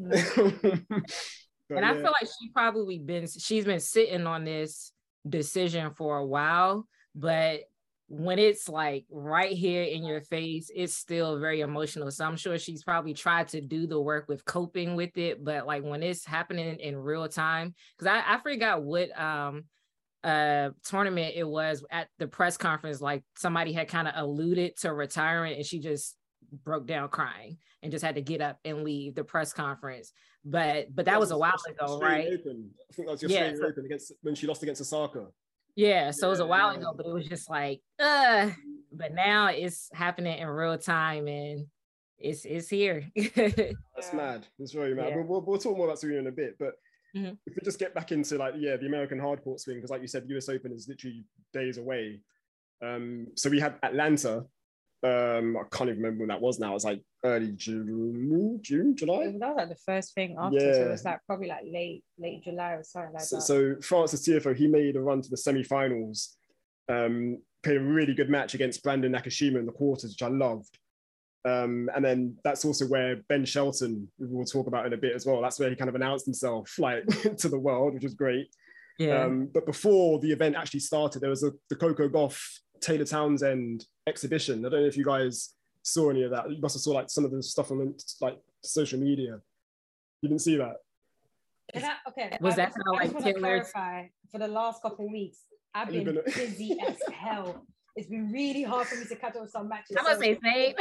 Mm. but, and I yeah. feel like she probably been, she's been sitting on this decision for a while, but when it's like right here in your face, it's still very emotional. So I'm sure she's probably tried to do the work with coping with it, but like when it's happening in real time, because I, I forgot what um uh tournament it was at the press conference, like somebody had kind of alluded to retirement and she just broke down crying and just had to get up and leave the press conference. But but that, that was, was a while ago, right? Open. I think that was the Australian yeah, so, Open against when she lost against Osaka. Yeah, so yeah, it was a while yeah. ago, but it was just like, uh, but now it's happening in real time and it's it's here. That's mad. It's very mad. Yeah. We'll, we'll, we'll talk more about Serena in a bit, but mm-hmm. if we just get back into like, yeah, the American hard court swing, because like you said, U S Open is literally days away. Um, so we had Atlanta. Um, I can't even remember when that was now. It was like early June, June, July. That was like the first thing after, yeah. so it was like probably like late, late July or something like so, that. So France's T F O, he made a run to the semi-finals, um, played a really good match against Brandon Nakashima in the quarters, which I loved. Um, and then that's also where Ben Shelton, we will talk about in a bit as well. That's where he kind of announced himself like to the world, which was great. Yeah. Um, but before the event actually started, there was a, the Coco Gauff Taylor Townsend exhibition. I don't know if you guys saw any of that. You must have saw like some of the stuff on like social media. You didn't see that? Can I, okay. Was I that just, kind of I just like want to Taylor's... clarify, for the last couple of weeks, I've been, been busy as hell. It's been really hard for me to catch up with some matches. I'm gonna so, say same.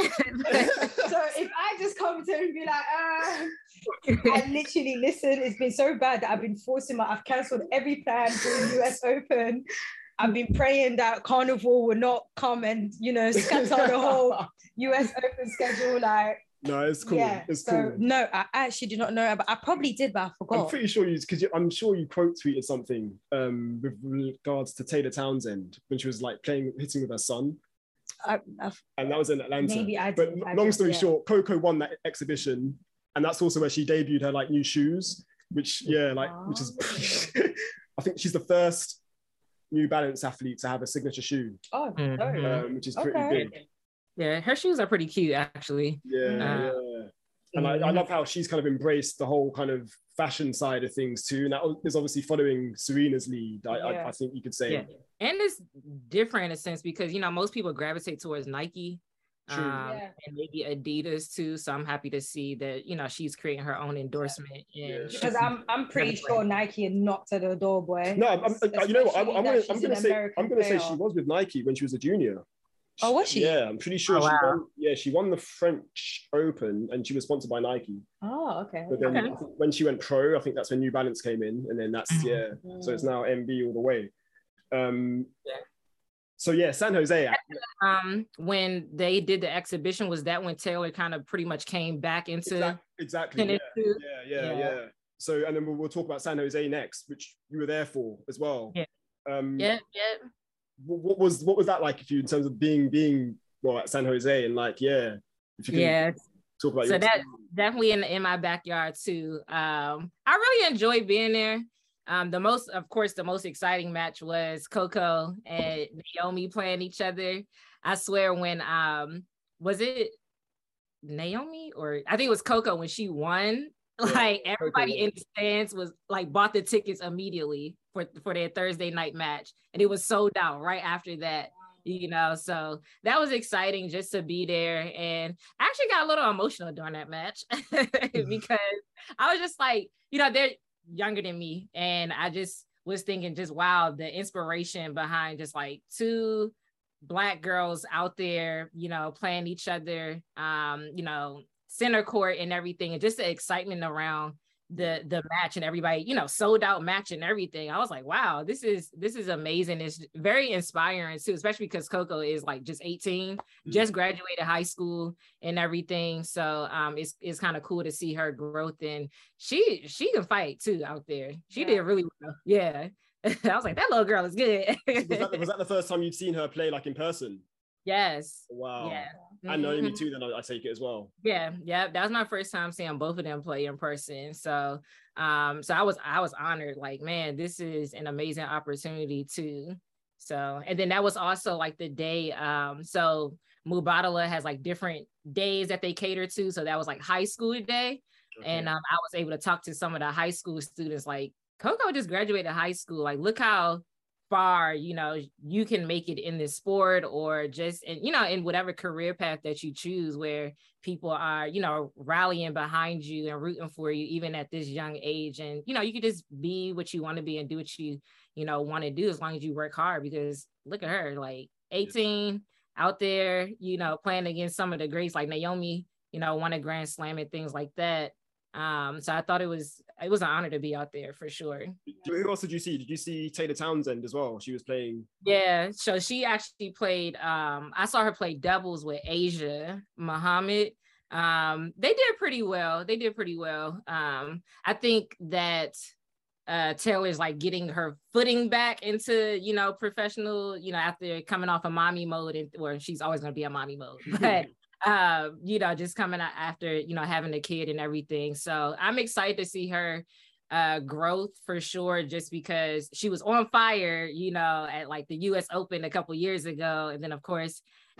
so if I just come to him and be like, uh, I literally listen, it's been so bad that I've been forcing my, I've cancelled every plan for the U S Open. I've been praying that Carnival will not come and, you know, scatter the whole U S Open schedule. Like, no, it's cool. Yeah, it's so, cool. No, I actually did not know, but I probably did, but I forgot. I'm pretty sure you, because I'm sure you quote tweeted something um, with regards to Taylor Townsend when she was like playing, hitting with her son. I, and that was in Atlanta. Maybe I did. But I long did, story yeah. short, Coco won that exhibition, and that's also where she debuted her like new shoes, which yeah, like oh. which is. I think she's the first New Balance athlete to have a signature shoe. Oh, mm-hmm. um, which is pretty okay. big. Yeah, her shoes are pretty cute, actually. Yeah, uh, yeah. And I, I love how she's kind of embraced the whole kind of fashion side of things too. And that is obviously following Serena's lead, I, yeah. I, I think you could say. Yeah. And it's different in a sense because, you know, most people gravitate towards Nike True. um, Yeah. and maybe Adidas too. So I'm happy to see that, you know, she's creating her own endorsement. Yeah. And Because I'm I'm pretty sure Nike had knocked at the door, boy. No, I'm, I'm, you know what? I'm, I'm gonna I'm gonna say American I'm gonna say player. she was with Nike when she was a junior. Oh, was she? Yeah, I'm pretty sure Oh, she wow. won. Yeah, she won the French Open and she was sponsored by Nike. Oh, okay. But then Okay. I think when she went pro, I think that's when New Balance came in, and then that's Mhm. yeah. Mm. So it's now M B all the way. Um, Yeah. So yeah, San Jose. um, when they did the exhibition, was that when Taylor kind of pretty much came back into Exact- Exactly. Yeah, tennis too? yeah, yeah, Yeah. yeah. So and then we'll, we'll talk about San Jose next, which you were there for as well. Yeah. Um, Yeah, yeah. What, what was what was that like for you in terms of being being well at San Jose and like yeah, if you can Yeah. talk about So your that experience. definitely in in my backyard too. Um, I really enjoyed being there. Um, the most, of course, the most exciting match was Coco and Naomi playing each other. I swear, when um, was it Naomi or I think it was Coco when she won. Yeah, Like Coco everybody won. in the stands was like bought the tickets immediately for for their Thursday night match, and it was sold out right after that. You know, so that was exciting just to be there. And I actually got a little emotional during that match because I was just like, you know, they're younger than me. And I just was thinking just, wow, the inspiration behind just like two Black girls out there, you know, playing each other, um, you know, center court and everything. And just the excitement around the the match and everybody, you know, sold out match and everything. I was like, wow, this is this is amazing. It's very inspiring too, especially because Coco is like just eighteen, mm-hmm. just graduated high school and everything. So um it's it's kind of cool to see her growth, and she she can fight too out there. She yeah. did really well. Yeah. I was like, that little girl is good. was, that, was that the first time you'd seen her play like in person? Yes. Wow. Yeah. And Naomi mm-hmm. too, then I, I take it as well. Yeah, yeah. That was my first time seeing both of them play in person. So um, so I was I was honored, like, man, this is an amazing opportunity too. So, and then that was also like the day. Um, so Mubadala has like different days that they cater to. So that was like high school day. Okay. And um, I was able to talk to some of the high school students, like, Coco just graduated high school. Like, look how far, you know, you can make it in this sport, or just in, you know, in whatever career path that you choose, where people are, you know, rallying behind you and rooting for you, even at this young age. And, you know, you can just be what you want to be and do what you, you know, want to do, as long as you work hard. Because look at her, like eighteen, out there, you know, playing against some of the greats, like Naomi, you know, won a Grand Slam and things like that. Um, so I thought it was it was an honor to be out there for sure. Who else did you see? Did you see Taylor Townsend as well? She was playing. Yeah, so she actually played. Um, I saw her play doubles with Asia Muhammad. Um, they did pretty well. They did pretty well. Um, I think that uh, Taylor's like getting her footing back into, you know, professional. You know, after coming off of mommy mode, and where she's always going to be a mommy mode, but. uh, you know, just coming out after, you know, having a kid and everything. So I'm excited to see her uh, growth for sure, just because she was on fire, you know, at like the U S Open a couple years ago. And then, of course,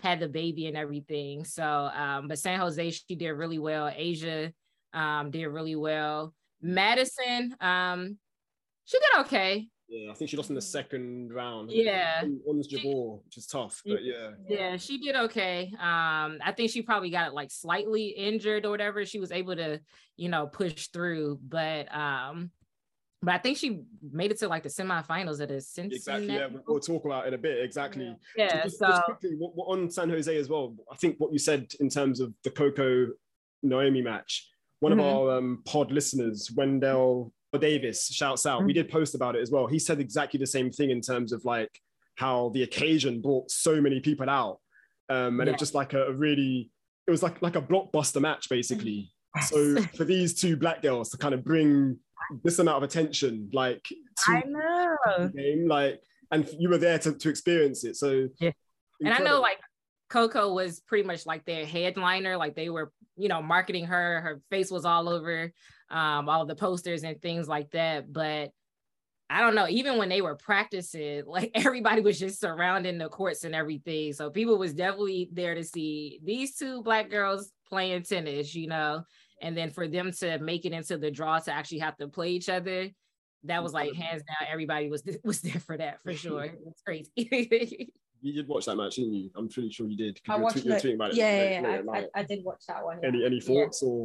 had the baby and everything. So, um, but San Jose, she did really well. Asia um, did really well. Madison, um, she did okay. Yeah, I think she lost in the second round. Yeah. On this Jabeur, which is tough, but yeah. Yeah, she did okay. Um, I think she probably got like slightly injured or whatever. She was able to, you know, push through, but um, but I think she made it to like the semifinals of the Cincinnati. Exactly. Yeah, we'll talk about it in a bit. Exactly. Yeah. Just, so just quickly, what, what on San Jose as well. I think what you said in terms of the Coco Naomi match. One mm-hmm. of our um, pod listeners, Wendell Davis, shouts out. Mm-hmm. We did post about it as well. He said exactly the same thing in terms of like how the occasion brought so many people out, um, and yeah. it was just like a, a really, it was like like a blockbuster match basically. So for these two black girls to kind of bring this amount of attention, like to I know, the game, like, and you were there to, to experience it. So yeah, and incredible. I know like Coco was pretty much like their headliner, like they were, you know, marketing her. Her face was all over um, all the posters and things like that. But I don't know, even when they were practicing, like everybody was just surrounding the courts and everything. So people was definitely there to see these two black girls playing tennis, you know, and then for them to make it into the draw to actually have to play each other, that was like hands down, everybody was was there for that for sure. It's crazy. You did watch that match, didn't you? I'm pretty sure you did. I you watched were it. Tweeting about it. Yeah, yeah, yeah. I, I, I did watch that one. Yeah. Any any thoughts yeah. or?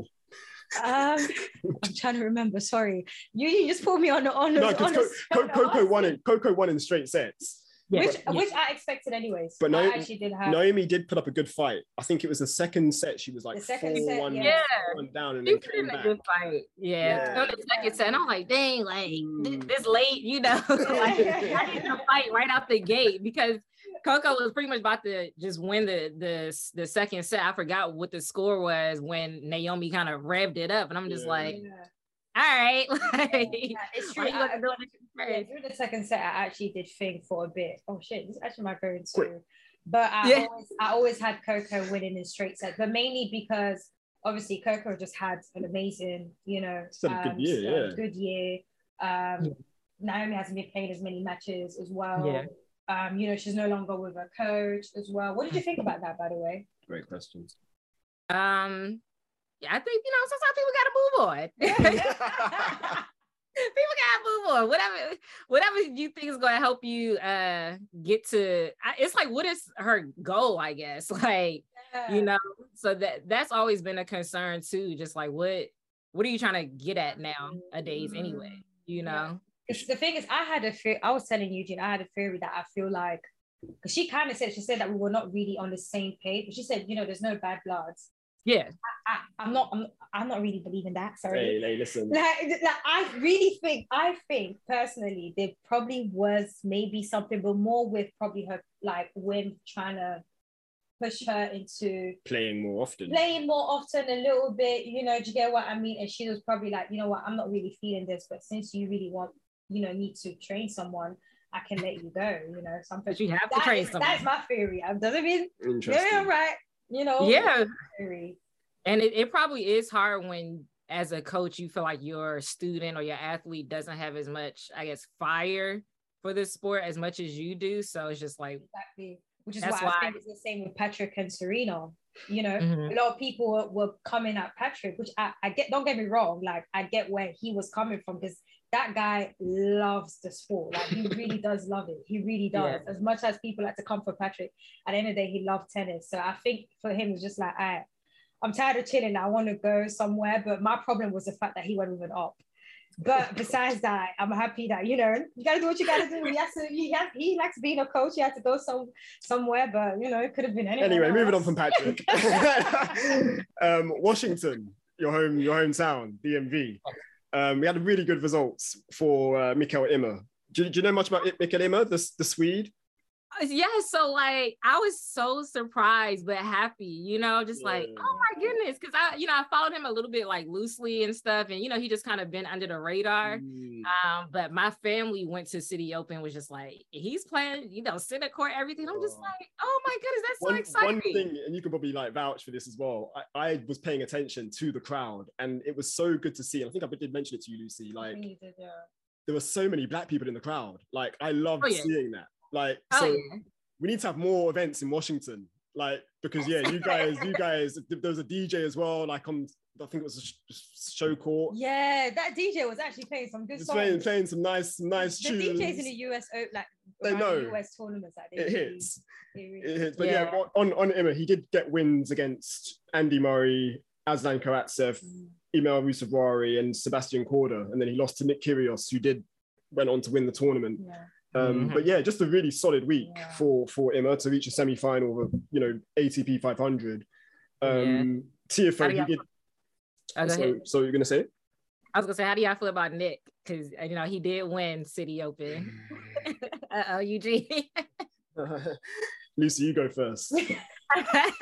Um, I'm trying to remember. Sorry, you, you just pulled me on on. No, because Co- Co- Coco won in Coco won in straight sets. Yeah. Which yeah. which I expected anyways. But Naomi, I actually did have. Naomi did put up a good fight. I think it was the second set. She was like four set, one, yeah. one down, and she then came back. A good fight. Yeah. yeah. So the second set, and I'm like, dang, like mm. this, this late, you know, like I need to fight right out the gate because Coco was pretty much about to just win the the the second set. I forgot what the score was when Naomi kind of revved it up, and I'm just yeah. like. Yeah. All right, like, yeah, it's true. I, I, yeah, through the second set, I actually did think for a bit. Oh shit, this is actually my phone too. But I yeah. always, I always had Coco winning in straight sets, but mainly because obviously Coco just had an amazing, you know, um, a good year. Yeah, good year. Um, yeah. Naomi hasn't been playing as many matches as well. Yeah. Um, you know, she's no longer with her coach as well. What did you think about that, by the way? Great questions. Um. Yeah, I think, you know, sometimes people gotta move on. People gotta move on. Whatever, whatever you think is gonna help you uh get to. It's like, what is her goal? I guess, like, yeah. you know. So that that's always been a concern too. Just like, what what are you trying to get at nowadays, anyway? You know. Yeah. The thing is, I had a fear. I was telling Eugene, I had a theory that I feel like, because she kind of said she said that we were not really on the same page. But she said, you know, there's no bad bloods. Yeah, I, I, I'm not. I'm, I'm not really believing that. Sorry. Hey, hey, listen. Like, like, I really think. I think personally, there probably was maybe something, but more with probably her, like, when trying to push her into playing more often. Playing more often, a little bit. You know, do you get what I mean? And she was probably like, you know what, I'm not really feeling this, but since you really want, you know, need to train someone, I can let you go. You know, something. But you have to train is, someone. That's my theory. Doesn't mean interesting. Yeah, right. You know, yeah, and it, it probably is hard when, as a coach, you feel like your student or your athlete doesn't have as much, I guess, fire for this sport as much as you do. So it's just like exactly, which is why, why I think it's the same with Patrick and Serena. You know, mm-hmm. a lot of people were, were coming at Patrick, which I, I get. Don't get me wrong, like I get where he was coming from because that guy loves the sport. Like he really does love it. He really does. Yeah. As much as people like to come for Patrick, at the end of the day, he loved tennis. So I think for him, it's just like, all right, I'm tired of chilling. I want to go somewhere. But my problem was the fact that he went with an op. But besides that, I'm happy that, you know, you got to do what you got to do. He has to, he has, he likes being a coach. He had to go some, somewhere, but, you know, it could have been anywhere. Anyway, else. moving on from Patrick. um, Washington, your home, your hometown, D M V. Um, we had really good results for uh, Mikael Ymer. Do, do you know much about Mikael Ymer, the, the Swede? Yeah, so like I was so surprised but happy, you know, just yeah. like, oh my goodness, because I, you know, I followed him a little bit like loosely and stuff, and you know, he just kind of been under the radar. Mm. Um, but my family went to City Open, was just like, he's playing, you know, center court, everything. I'm just like, oh my goodness, that's one, so exciting. One thing, and you can probably like vouch for this as well. I, I was paying attention to the crowd, and it was so good to see. And I think I did mention it to you, Lucy. Like, did, yeah. there were so many black people in the crowd. Like, I loved oh, yeah. seeing that. Like, oh, so. Yeah. We need to have more events in Washington, Like, because yeah, you guys, you guys, there was a D J as well, like on, I think it was a sh- show court. Yeah, that D J was actually playing some good songs. Playing, playing some nice, nice the tunes. D Js in the U S, like they know the U S tournaments, like they it really, hits. they really it hits. But yeah, yeah, on on Imo, he did get wins against Andy Murray, Aslan Karatsev, mm. Emil Ruusuvuori, and Sebastian Korda, and then he lost to Nick Kyrgios, who did went on to win the tournament. Yeah. Um, mm-hmm. But yeah, just a really solid week yeah. for for Emma to reach a semi-final of, you know, A T P five hundred. Um, yeah. T F O, he did. Oh, so, so you're gonna say? I was gonna say, how do y'all feel about Nick? Because you know he did win City Open. uh oh, U G. Lucy, you go first. All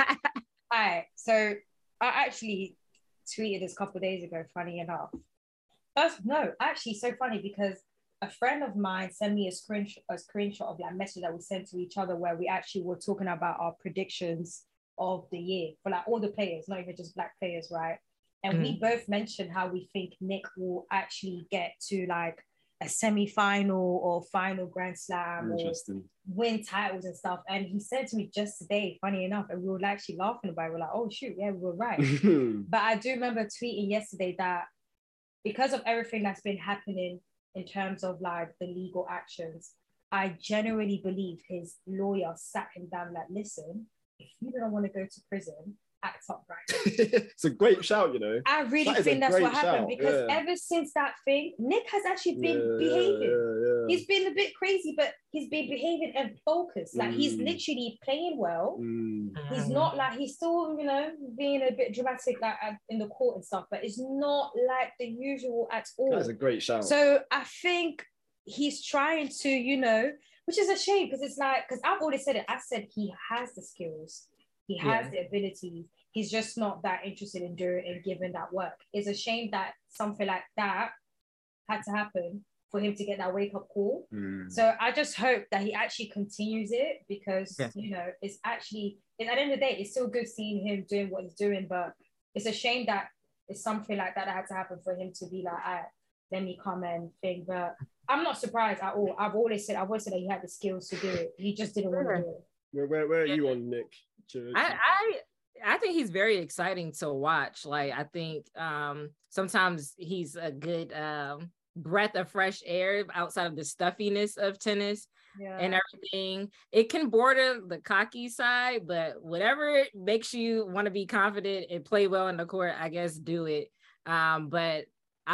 right, so I actually tweeted this a couple of days ago. Funny enough, first no, actually so funny because a friend of mine sent me a screenshot, a screenshot of that message that we sent to each other, where we actually were talking about our predictions of the year for like all the players, not even just black players, right? And mm. we both mentioned how we think Nick will actually get to like a semi-final or final Grand Slam or win titles and stuff. And he said to me just today, funny enough, and we were actually laughing about it. We're like, oh shoot, yeah, we were right. But I do remember tweeting yesterday that because of everything that's been happening in terms of like the legal actions, I genuinely believe his lawyer sat him down like, listen, if you don't want to go to prison, act up right now. It's a great shout, you know. I really that think that's what happened shout. because yeah. ever since that thing, Nick has actually been yeah, behaving. Yeah, yeah. He's been a bit crazy, but he's been behaving and focused. Like mm. he's literally playing well. Mm. He's not like, he's still, you know, being a bit dramatic like in the court and stuff, but it's not like the usual at all. That's a great shout. So I think he's trying to, you know, which is a shame because it's like, because I've already said it, I said he has the skills. He has yeah. the ability. He's just not that interested in doing and giving that work. It's a shame that something like that had to happen for him to get that wake-up call. Mm. So I just hope that he actually continues it because, yeah. you know, it's actually, at the end of the day, it's still good seeing him doing what he's doing, but it's a shame that it's something like that that had to happen for him to be like, all right, let me come and think. But I'm not surprised at all. I've always said, I've always said that he had the skills to do it. He just didn't want to do it. Where, where, where are you on, Nick? I, I I think he's very exciting to watch. Like I think um, sometimes he's a good um, breath of fresh air outside of the stuffiness of tennis yeah. and everything. It can border the cocky side, but whatever makes you want to be confident and play well in the court, I guess do it. Um, but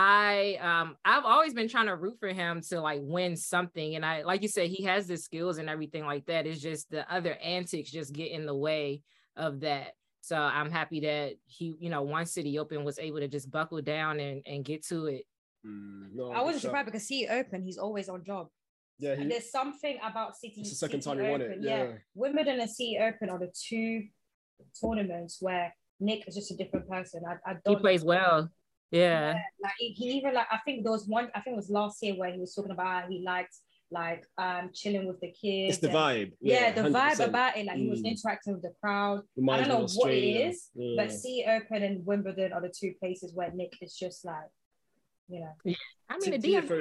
I um I've always been trying to root for him to like win something, and I like you said, he has the skills and everything like that. It's just the other antics just get in the way of that. So I'm happy that he, you know, one City Open was able to just buckle down and, and get to it. Mm, no, I wasn't surprised because City Open, he's always on job. Yeah, he, there's something about City. It's the second City time he Open. won it. Yeah. yeah, Wimbledon and City Open are the two tournaments where Nick is just a different person. I, I don't. He plays well. Yeah. yeah, like he even like I think there was one I think it was last year where he was talking about how he liked like um chilling with the kids. It's the and, vibe. Yeah, yeah the one hundred percent vibe about it. Like mm. he was interacting with the crowd. Reminds I don't know what it is, yeah. but City Open and Wimbledon are the two places where Nick is just like, you know. Yeah. I mean, the D M is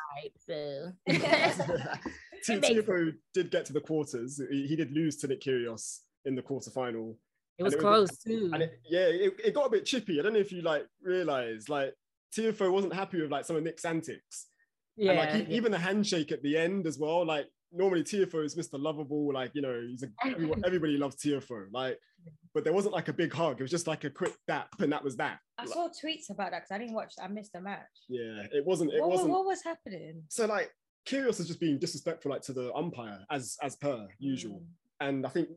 a vibe, so. T F O did get to the quarters. He, he did lose to Nick Kyrgios in the quarterfinal. It was it close was, too. And it, yeah, it, it got a bit chippy. I don't know if you like realize, like T F O wasn't happy with like some of Nick's antics. Yeah. And, like he, yeah. even the handshake at the end as well. Like normally T F O is Mister Lovable. Like, you know, he's a everybody loves T F O. Like, but there wasn't like a big hug. It was just like a quick dap, and that was that. I like, saw tweets about that because I didn't watch. I missed the match. Yeah, it wasn't. It what, wasn't. What was happening? So like, Kyrgios is just being disrespectful, like to the umpire as as per usual. Mm. And I think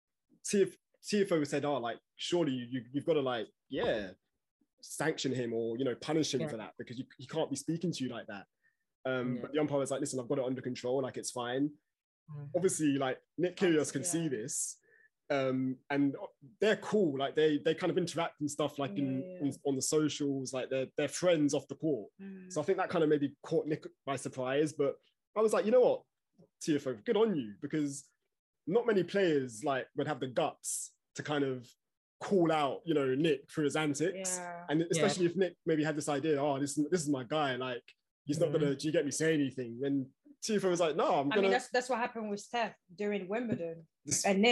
T F O T F O said, oh, like, surely you, you've got to, like, yeah, sanction him or, you know, punish him yeah. for that because you, he can't be speaking to you like that. Um, yeah. But the umpire was like, listen, I've got it under control. Like, it's fine. Mm. Obviously, like, Nick Kyrgios can yeah. see this. Um, and they're cool. Like, they they kind of interact and stuff, like, yeah, in, yeah. in on the socials. Like, they're, they're friends off the court. Mm. So I think that kind of maybe caught Nick by surprise. But I was like, you know what, T F O, good on you, because not many players, like, would have the guts to kind of call out, you know, Nick for his antics. Yeah. And especially yeah. if Nick maybe had this idea, oh, this, this is my guy, like, he's not mm-hmm. gonna, do you get me, say anything? And T F O was like, no, I'm gonna... I mean, that's that's what happened with Steph during Wimbledon and Nick.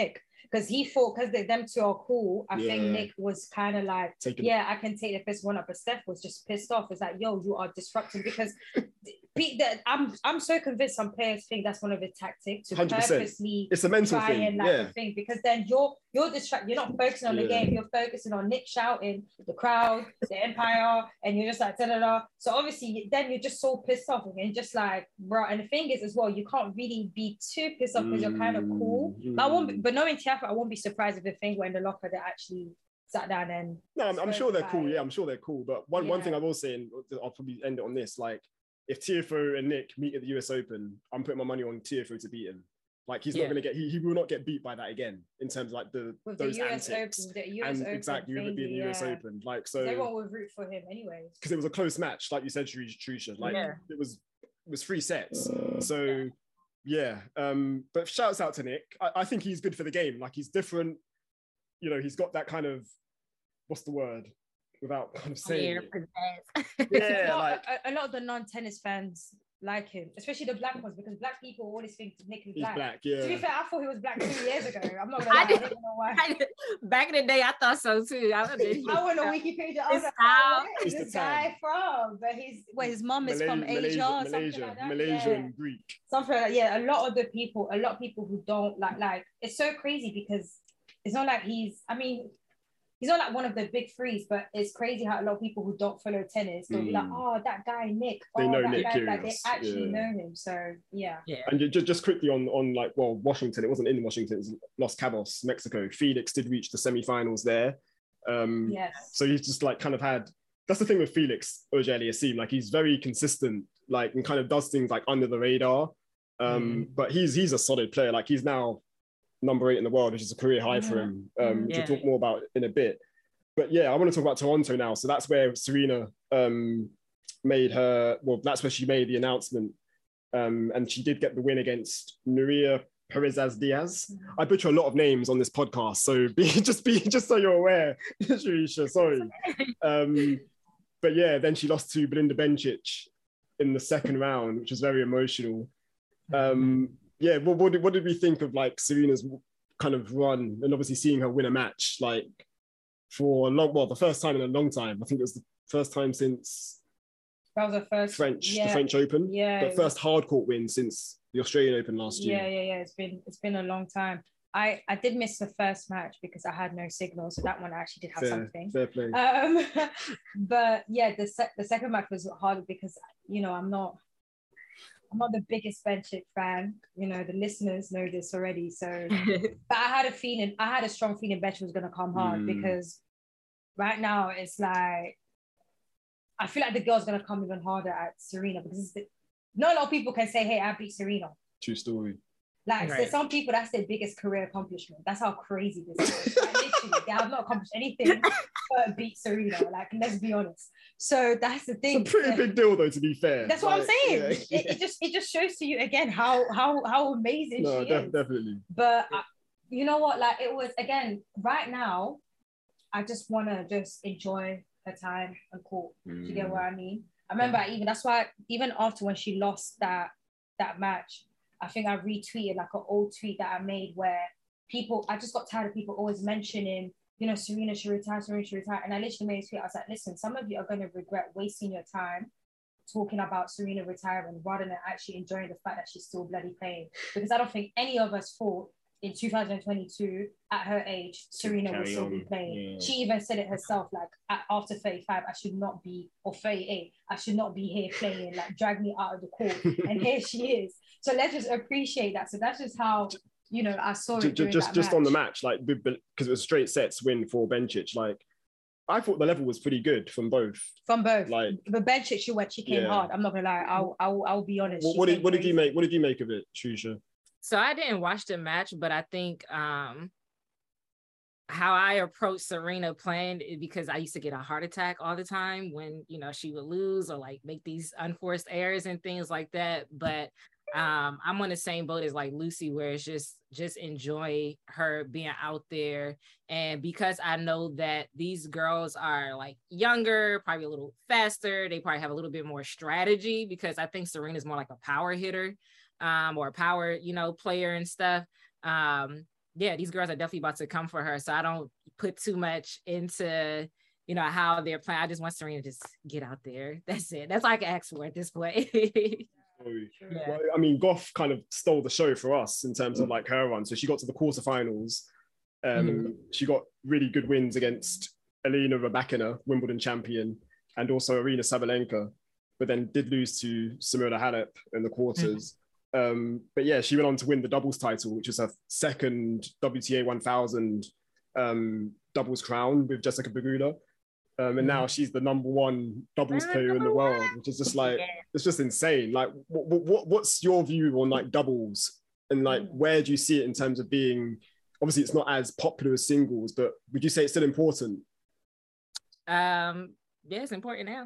because he thought because them two are cool. I Yeah. think Nick was kind of like, Taking- yeah, I can take the piss one up, but Steph was just pissed off. It's like, yo, you are disrupting because Pete, that I'm I'm so convinced some players think that's one of the tactics to one hundred percent. purposely It's a mental try thing. and like Yeah. the thing because then you're you're distracted. You're not focusing on the Yeah. game. You're focusing on Nick shouting, the crowd, the Empire, and you're just like da da da. So obviously, then you're just so pissed off and just like, bro. And the thing is, as well, you can't really be too pissed off because you're kind of cool. Mm. But I won't. Be, but knowing Tiafa, I won't be surprised if the thing were in the locker that actually sat down and. No, I'm, I'm sure they're cool. Spotify. Yeah, I'm sure they're cool. But one, one Yeah. thing I will say, and I'll probably end it on this, like, if Tiafoe and Nick meet at the U S Open, I'm putting my money on Tiafoe to beat him. Like, he's Yeah. not going to get, he, he will not get beat by that again in terms of like the With those the U S antics. Open, the U S And Open exactly, with it being the thingy, U S yeah. Open. Like, so, Everyone would root for him anyways. because it was a close match, like you said, Trusha. Like, Yeah. it was it was three sets. So, yeah. Um, but shouts out to Nick. I, I think he's good for the game. Like, he's different. You know, he's got that kind of, what's the word? Without kind of saying it. a, Yeah, lot, like, a, a lot of the non-tennis fans like him, especially the black ones, because black people always think Nick is he's black. black, To be yeah. fair, I thought he was black two years ago. I'm not gonna I lie, I did- don't know why. Back in the day, I thought so too. I, didn't- I went on Wikipedia. I was It's like, how- oh, where is It's the this guy time. from? But his well, his mum is Malay- from Asia Malaysia, or something Malaysia, like that. Malaysia Yeah. and Greek. Something like that. Yeah, a lot of the people, a lot of people who don't like, like it's so crazy because it's not like he's. I mean, he's not like one of the big threes, but it's crazy how a lot of people who don't follow tennis, they'll be like, Mm. oh, that guy Nick. They oh, know that Nick guy, like they Kyrgios, actually yeah. know him. So yeah. Yeah. And ju- ju- just quickly on, on like, well, Washington, it wasn't in Washington, it was Los Cabos, Mexico. Felix did reach the semi-finals there. Um, Yes. So he's just like kind of had, that's the thing with Felix Auger-Aliassime, like he's very consistent, like, and kind of does things like under the radar. Um, Mm. But he's he's a solid player. Like he's now number eight in the world, which is a career high for him, um, which Yeah. we'll talk more about in a bit. But yeah, I want to talk about Toronto now. So that's where Serena um, made her, well, that's where she made the announcement. Um, and she did get the win against Nuria Perez Diaz. I butcher a lot of names on this podcast, so be just be just so you're aware, Sharicia, sorry. Um, but yeah, then she lost to Belinda Bencic in the second round, which was very emotional. Um, yeah, what, what, did, what did we think of like Serena's kind of run and obviously seeing her win a match like for a long, well, the first time in a long time. I think it was the first time since That was the first French, yeah. the French Open. Yeah. But first hard court win since the Australian Open last year. Yeah, yeah, yeah. It's been it's been a long time. I I did miss the first match because I had no signal, so that one I actually did have Fair, something. fair play. Um, but yeah, the sec- the second match was harder because you know I'm not I'm not the biggest Bencic fan. You know the listeners know this already. So, but I had a feeling, I had a strong feeling Bencic was gonna come hard Mm. because right now it's like I feel like the girl's gonna come even harder at Serena because it's the, not a lot of people can say, "Hey, I beat Serena." True story. Like Right. there's some people that's their biggest career accomplishment. That's how crazy this is. Like, literally, they have not accomplished anything but beat Serena. Like, let's be honest. So that's the thing. It's a pretty big deal, though. To be fair, That's what I'm Like, saying. yeah, It, it just it just shows to you again how how how amazing no, she def- is. definitely. But uh, you know what? Like it was again right now. I just want to just enjoy her time on court. Do you get what I mean? I remember I even that's why even after when she lost that that match, I think I retweeted like an old tweet that I made where people I just got tired of people always mentioning, you know, Serena should retire, Serena should retire. And I literally made a tweet. I was like, listen, some of you are gonna regret wasting your time talking about Serena retiring rather than actually enjoying the fact that she's still bloody playing. Because I don't think any of us thought in two thousand twenty-two, at her age, Serena would carry still be on. playing. Yeah. She even said it herself, like at, after thirty-five, I should not be, or thirty-eight, I should not be here playing, like drag me out of the court. And here she is. So let's just appreciate that. So that's just how, you know, I saw Ju- it ju- during just that just match. on the match, like because it was straight sets win for Bencic. Like I thought the level was pretty good from both. From both. Like But Bencic, she went, she came Yeah. hard. I'm not gonna lie. I'll, I'll, I'll be honest. what, She what did came what did you crazy. make? What did you make of it, Shusha? So I didn't watch the match, but I think um, how I approach Serena playing is because I used to get a heart attack all the time when, you know, she would lose or like make these unforced errors and things like that. But um, I'm on the same boat as like Lucy, where it's just, just enjoy her being out there. And because I know that these girls are like younger, probably a little faster, they probably have a little bit more strategy because I think Serena's more like a power hitter. Um, or a power, you know, player and stuff. Um, yeah, these girls are definitely about to come for her. So I don't put too much into, you know, how they're playing. I just want Serena to just get out there. That's it. That's all I can ask for at this point. Yeah. Well, I mean, Goff kind of stole the show for us in terms of like her run. So she got to the quarterfinals. Um, mm-hmm. She got really good wins against Elena Rybakina, Wimbledon champion, and also Arina Sabalenka, but then did lose to Simona Halep in the quarters. Mm-hmm. Um, but yeah, she went on to win the doubles title, which is her second W T A one thousand um, doubles crown with Jessica Pegula. Um, and now she's the number one doubles player in the world, which is just like, it's just insane. Like, what, what, what's your view on like doubles? And like, where do you see it in terms of being, obviously it's not as popular as singles, but would you say it's still important? Um, yeah, it's important now.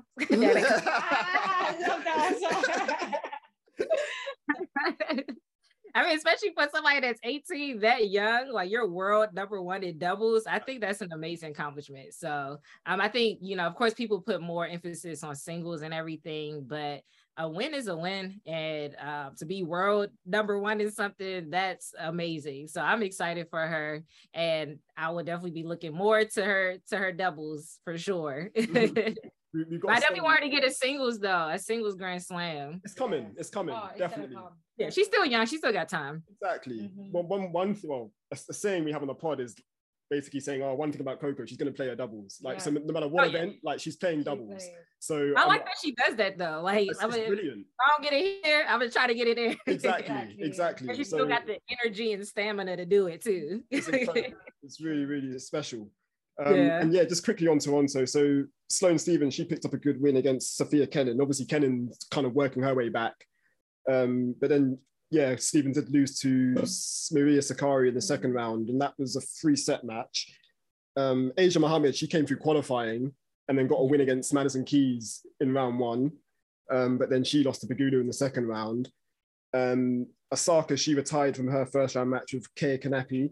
I mean, especially for somebody that's eighteen, that young, like you're world number one in doubles. I think that's an amazing accomplishment. So um, I think, you know, of course, people put more emphasis on singles and everything, but a win is a win. And uh, to be world number one is something that's amazing. So I'm excited for her. And I will definitely be looking more to her, to her doubles for sure. Mm-hmm. I definitely want her to get a singles though, a singles Grand Slam. It's coming. It's coming. Oh, definitely. Come. Yeah, she's still young. She still got time. Exactly. Mm-hmm. One, one, one. Well, a, a saying we have on the pod is basically saying, "Oh, one thing about Coco, she's going to play her doubles. Like, yeah. so no matter what oh, event, yeah. like she's playing doubles." She so I like um, that she does that though. Like, it's, I mean, it's brilliant. I don't get it here. I'm gonna try to get it there. Exactly. Exactly. She so, still got the energy and stamina to do it too. It's, it's really, really special. Um, yeah. And yeah, just quickly on Toronto. So Sloane Stephens, she picked up a good win against Sophia Kenin. Obviously, Kenin's kind of working her way back. Um, but then, yeah, Stephens did lose to Maria Sakkari in the second round, and that was a three-set match. Um, Asia Mohammed, she came through qualifying and then got a win against Madison Keys in round one. Um, but then she lost to Pegula in the second round. Um, Osaka, she retired from her first round match with Kei Kanepi.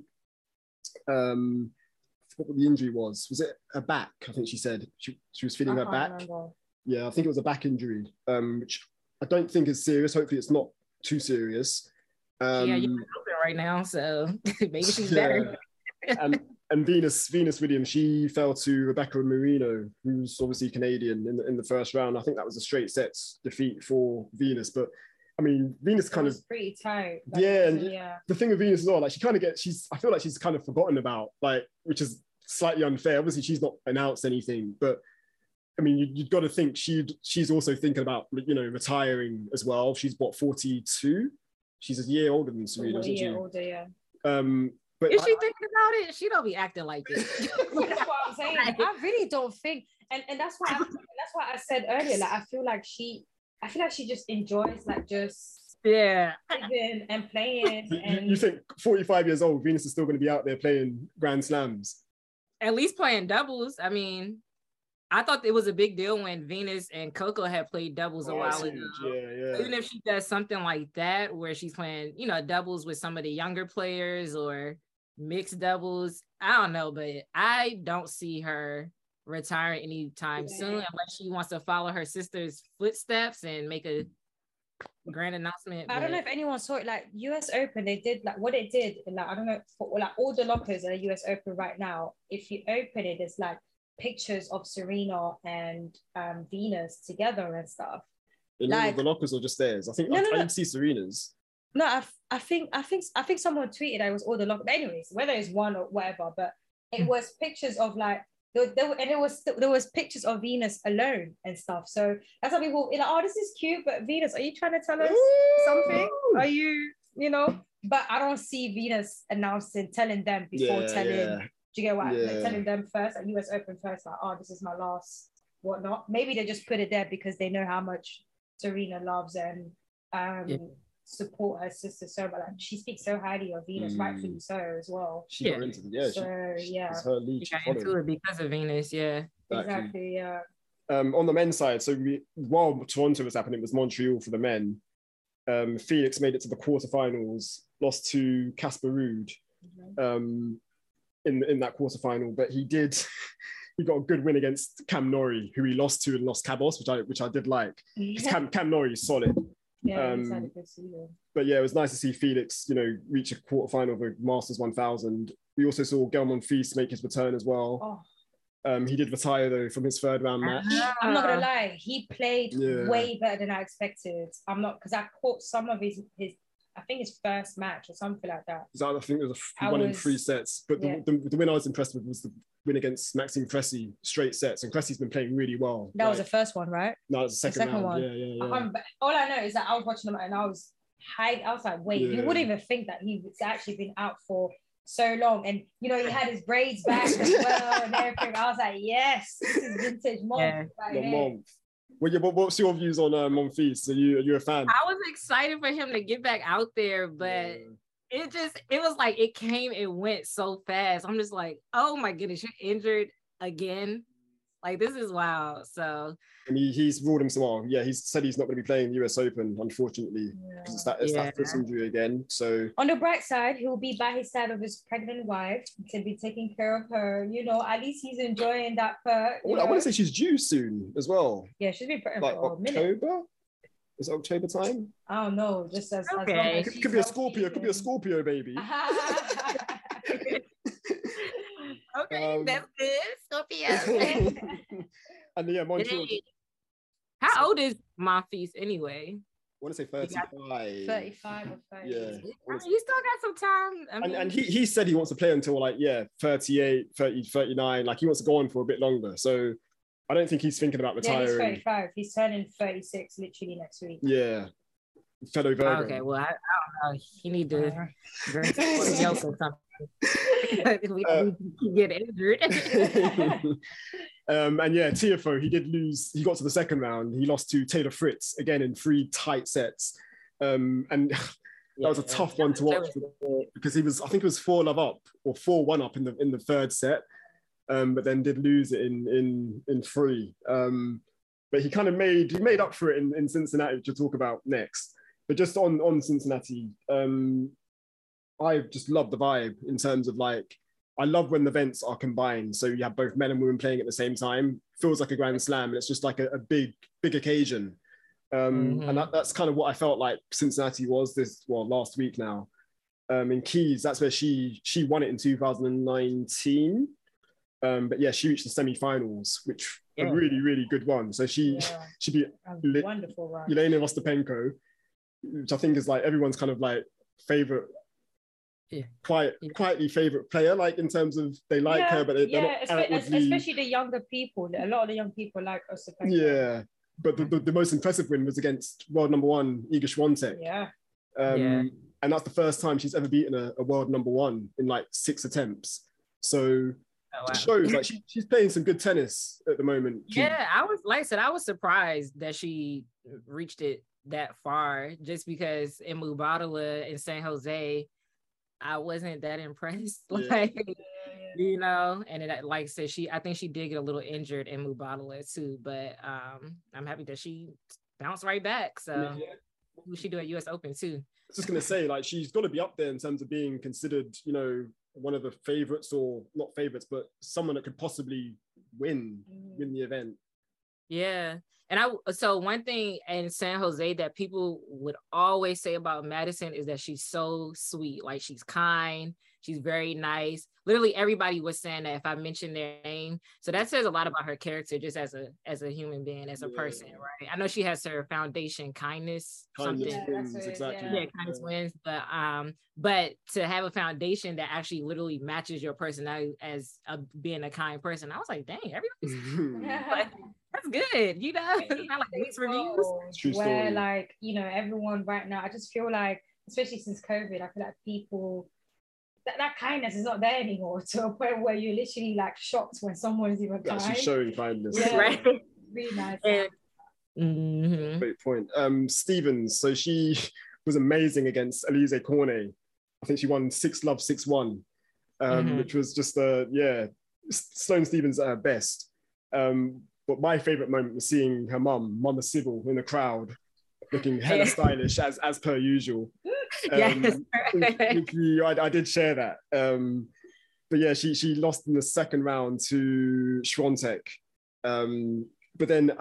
Um, what the injury was. Was it a back? I think she said she, she was feeling I her back. Remember. Yeah, I think it was a back injury, um, which I don't think is serious. Hopefully it's not too serious. Um, yeah, you're open right now, so maybe she's yeah. better. and, and Venus Venus Williams, she fell to Rebecca Marino, who's obviously Canadian, in the, in the first round. I think that was a straight sets defeat for Venus, but I mean, Venus kind of pretty tight. Yeah, and yeah. The thing with Venus as well, like she kind of gets, she's. I feel like she's kind of forgotten about, like, which is slightly unfair. Obviously, she's not announced anything, but I mean, you, you've got to think she she's also thinking about, you know, retiring as well. She's what, forty-two? She's a year older than Serena, isn't she? A year older, yeah. Um, but is she I, thinking about it? She don't be acting like this. That's what I'm saying. I really don't think, and and that's why I, that's why I said earlier. Like, I feel like she. I feel like she just enjoys like just yeah living and playing. And... You, you think forty-five years old, Venus is still going to be out there playing Grand Slams? At least playing doubles. I mean, I thought it was a big deal when Venus and Coco had played doubles oh, a while ago. Yeah, yeah. Even if she does something like that, where she's playing, you know, doubles with some of the younger players or mixed doubles, I don't know, but I don't see her retiring anytime yeah. soon unless she wants to follow her sister's footsteps and make a grand announcement. I but... don't know if anyone saw it, like U S Open, they did like what it did, like I don't know, for, like all the lockers at the U S Open right now, if you open it, it's like pictures of Serena and um, Venus together and stuff. In like, all of the lockers or just theirs? I think no, I, no, I didn't no. see Serena's. No, I, I think I think I think someone tweeted that it was all the lockers. But anyways, whether it's one or whatever, but it was pictures of like There, there, and it was there was pictures of Venus alone and stuff. So that's how people are like, oh, this is cute, but Venus, are you trying to tell us Ooh. something? Are you, you know? But I don't see Venus announcing, telling them before yeah, telling. Yeah. Do you get what? Yeah. Like, telling them first at U S Open first, like, oh, this is my last whatnot. Maybe they just put it there because they know how much Serena loves and um. Yeah. support her sister so much. Like, she speaks so highly of Venus, mm. rightfully so as well. She got into the, yeah. So she, yeah, it's her lead. She got into it because of Venus, yeah. Exactly, exactly yeah. Um, on the men's side, so we, while Toronto was happening, it was Montreal for the men. Um, Felix made it to the quarterfinals, lost to Casper Ruud mm-hmm. um, in in that quarterfinal, but he did. He got a good win against Cam Norrie, who he lost to in Los Cabos, which I which I did like. Yeah. Cam Cam Norrie is solid. Yeah, um, he's had a good season. But yeah, it was nice to see Felix, you know, reach a quarterfinal of the Masters one thousand. We also saw Gael Monfils make his return as well. Oh. Um, he did retire though from his third round match. I'm not gonna lie, he played yeah. way better than I expected. I'm not because I caught some of his his I think his first match or something like that. I think it was a one was, in three sets. But the, yeah. the, the win I was impressed with was the win against Maxime Cressy, straight sets. And Cressy's been playing really well. That like, was the first one, right? No, it was the second, the second round. One. Yeah, yeah, yeah. I all I know is that I was watching him and I was high. I was like, wait, yeah. you wouldn't even think that he's actually been out for so long, and you know he had his braids back as well and everything. I was like, yes, this is vintage Monf. Yeah. Right Monf. Well, yeah, what, what's your views on uh, Monfils? Are you are you a fan? I was excited for him to get back out there, but yeah. it just it was like it came and went so fast. I'm just like, oh my goodness, you're injured again. Like this is wild. So and he, he's ruled himself well. Yeah, he's said he's not going to be playing the U S Open, unfortunately, because yeah. it's that it's yeah. that foot injury again. So on the bright side, he'll be by his side of his pregnant wife to be taking care of her. You know, at least he's enjoying that part. Well, I want to say she's due soon as well. Yeah, she's been pregnant like for October. a minute. Is it October time? I don't know. Just as, okay. as long as could, could be a Scorpio. Could be a Scorpio baby. Okay, um, that's good. Scorpio. And yeah, Montreal. How old is Monfils anyway? I want to say thirty-five. thirty-five or thirty. Yeah. I mean, you still got some time. I mean, and and he, he said he wants to play until like, yeah, thirty-eight, thirty, thirty-nine. Like he wants to go on for a bit longer. So I don't think he's thinking about retiring. Yeah, he's thirty-five. He's turning thirty-six literally next week. Yeah. Fellow Virgo. Okay, well, I, I don't know. He need to drink something else or something. we uh, get injured. um, and yeah, Tiafoe, he did lose. He got to the second round. He lost to Taylor Fritz again in three tight sets. Um, and that yeah, was a tough one to watch because he was, I think it was four love up or four one up in the in the third set. Um, but then did lose it in in in three. Um, but he kind of made he made up for it in, in Cincinnati, which we'll talk about next. But just on on Cincinnati, um, I just love the vibe in terms of like, I love when the events are combined. So you have both men and women playing at the same time. Feels like a Grand Slam, and it's just like a, a big, big occasion. Um, mm-hmm. And that, that's kind of what I felt like Cincinnati was this, well, last week now. Um, in Keys, that's where she she won it in two thousand nineteen. Um, but yeah, she reached the semi-finals, which yeah. a really, really good one. So she yeah. she beat li- wonderful run. Elena Ostapenko, which I think is like everyone's kind of like favorite, yeah. quiet, yeah. quietly favorite player, like in terms of they like yeah, her, but they, yeah, they're not especially, outwardly... especially the younger people. A lot of the young people like Ostapenko. Yeah, but the, the, the most impressive win was against world number one Iga Swiatek. Yeah. Um, yeah, and that's the first time she's ever beaten a, a world number one in like six attempts. So. Oh, wow. It shows like she, she's playing some good tennis at the moment. She, yeah, I was like I said, I was surprised that she reached it that far, just because in Mubadala in San Jose, I wasn't that impressed. Yeah. Like, you know, and it, like I said, she I think she did get a little injured in Mubadala too, but um, I'm happy that she bounced right back. So yeah. what would she do at U S Open too? I was just gonna say, like, she's got to be up there in terms of being considered, you know, one of the favorites, or not favorites, but someone that could possibly win mm. win the event. Yeah. And I so one thing in San Jose that people would always say about Madison is that she's so sweet. Like, she's kind, she's very nice. Literally everybody was saying that if I mentioned their name. So that says a lot about her character, just as a as a human being, as a yeah. person, right? I know she has her foundation, kindness, kindness something. Wins, exactly. Yeah, kindness yeah. wins. But um, but to have a foundation that actually literally matches your personality as a, being a kind person, I was like, dang, everybody's like, that's good. You know, it's not like these reviews. True story. Where like, you know, everyone right now, I just feel like, especially since COVID, I feel like people, that, that kindness is not there anymore, to a point where you're literally like shocked when someone is even kind. Actually showing kindness. Yeah, right. Really nice. And, mm-hmm. Great point. Um, Stevens, so she was amazing against Alizé Cornet. I think she won six love, six one, um, mm-hmm. which was just, uh, yeah, Sloane Stevens at her best. Um, but my favorite moment was seeing her mum, Mama Sybil, in the crowd, looking hella stylish as as per usual. Um, yes. with you, I, I did share that. Um, but yeah, she she lost in the second round to Swiatek. Um, but then I,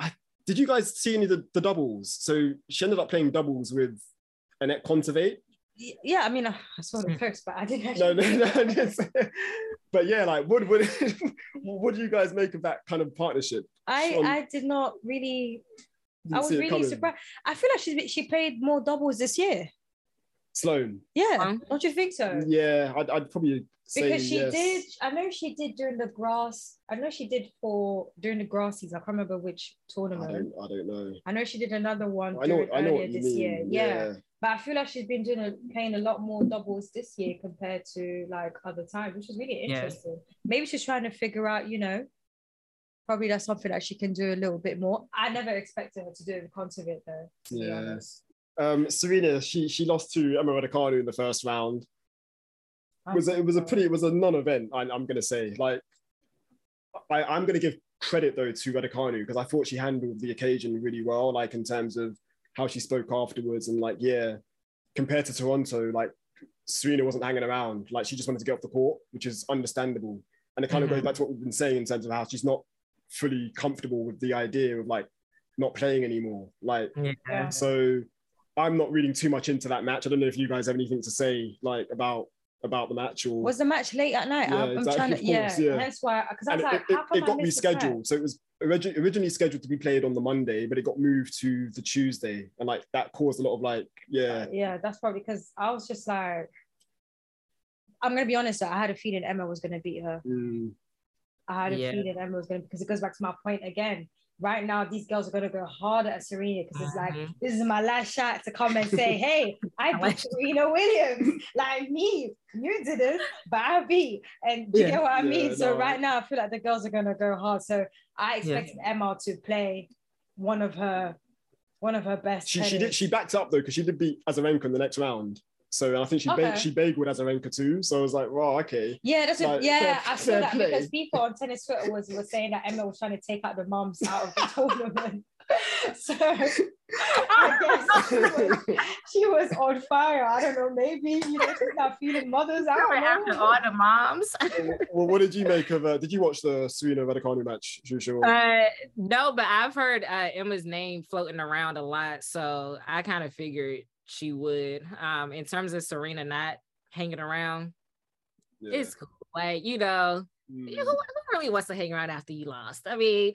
did you guys see any of the, the doubles? So she ended up playing doubles with Annette Kontaveit. Yeah, I mean, I saw the post, but I didn't No, actually. no, no. Just, but yeah, like, what, what, what do you guys make of that kind of partnership? I, Sean, I did not really. I was see it really coming. surprised. I feel like she she played more doubles this year. Sloane. Yeah, Um, don't you think so? Yeah, I'd, I'd probably say Because she yes. did. I know she did during the grass. I know she did for during the grass season. I can't remember which I tournament. don't, I don't know. I know she did another one I know, during, I know earlier what you this mean. year. Yeah. Yeah. But I feel like she's been doing a, playing a lot more doubles this year compared to like other times, which is really Yeah. interesting. Maybe she's trying to figure out, you know, probably that's something that she can do a little bit more. I never expected her to do it with Kontaveit though, to be Yeah. honest. Um, Serena, she she lost to Emma Raducanu in the first round. It was a, it was a Oh, pretty it was a non-event. I, I'm gonna say, like, I, I'm gonna give credit though to Raducanu because I thought she handled the occasion really well, like in terms of how she spoke afterwards and like yeah, compared to Toronto, like Serena wasn't hanging around, like she just wanted to get off the court, which is understandable. And it kind of Mhm. goes back to what we've been saying in terms of how she's not fully comfortable with the idea of like not playing anymore, like. Yeah. So I'm not reading too much into that match. I don't know if you guys have anything to say like about about the match or was the match late at night? Yeah, I'm, I'm exactly, trying of to, yeah, course, yeah. Hence why, because I and was it, like, it, how come it I got missed the rescheduled. So it was origi- originally scheduled to be played on the Monday, but it got moved to the Tuesday, and like that caused a lot of like yeah. Uh, yeah, that's probably because I was just like, I'm gonna be honest. I had a feeling Emma was gonna beat her. Mm, I had a Yeah. feeling Emma was gonna, because it goes back to my point again. Right now, these girls are gonna go harder at Serena because it's like Mhm. this is my last shot to come and say, "Hey, I beat Serena Williams." Like me, you didn't, but I beat. And do you Yeah. get what I Yeah, mean? So no. right now, I feel like the girls are gonna go hard. So I expected Emma to play one of her, one of her best. she she did tennis. she backed up though because she did beat Azarenka in the next round. So I think she ba- Okay. she bageled Azarenka too. So I was like, wow, okay. Yeah, that's a, Like, yeah. fair- I saw fair that play. because people on tennis Twitter was was saying that Emma was trying to take out the mums out of the tournament. So I guess she was, she was on fire. I don't know. Maybe you know she's not feeling mothers. I don't After know. all the moms. Well, what did you make of? Uh, did you watch the Serena Raducanu match, Shusha? Uh, no, but I've heard uh, Emma's name floating around a lot, so I kind of figured she would. Um, in terms of Serena not hanging around, Yeah. it's cool. Like, you know, Mm. who, who really wants to hang around after you lost? I mean,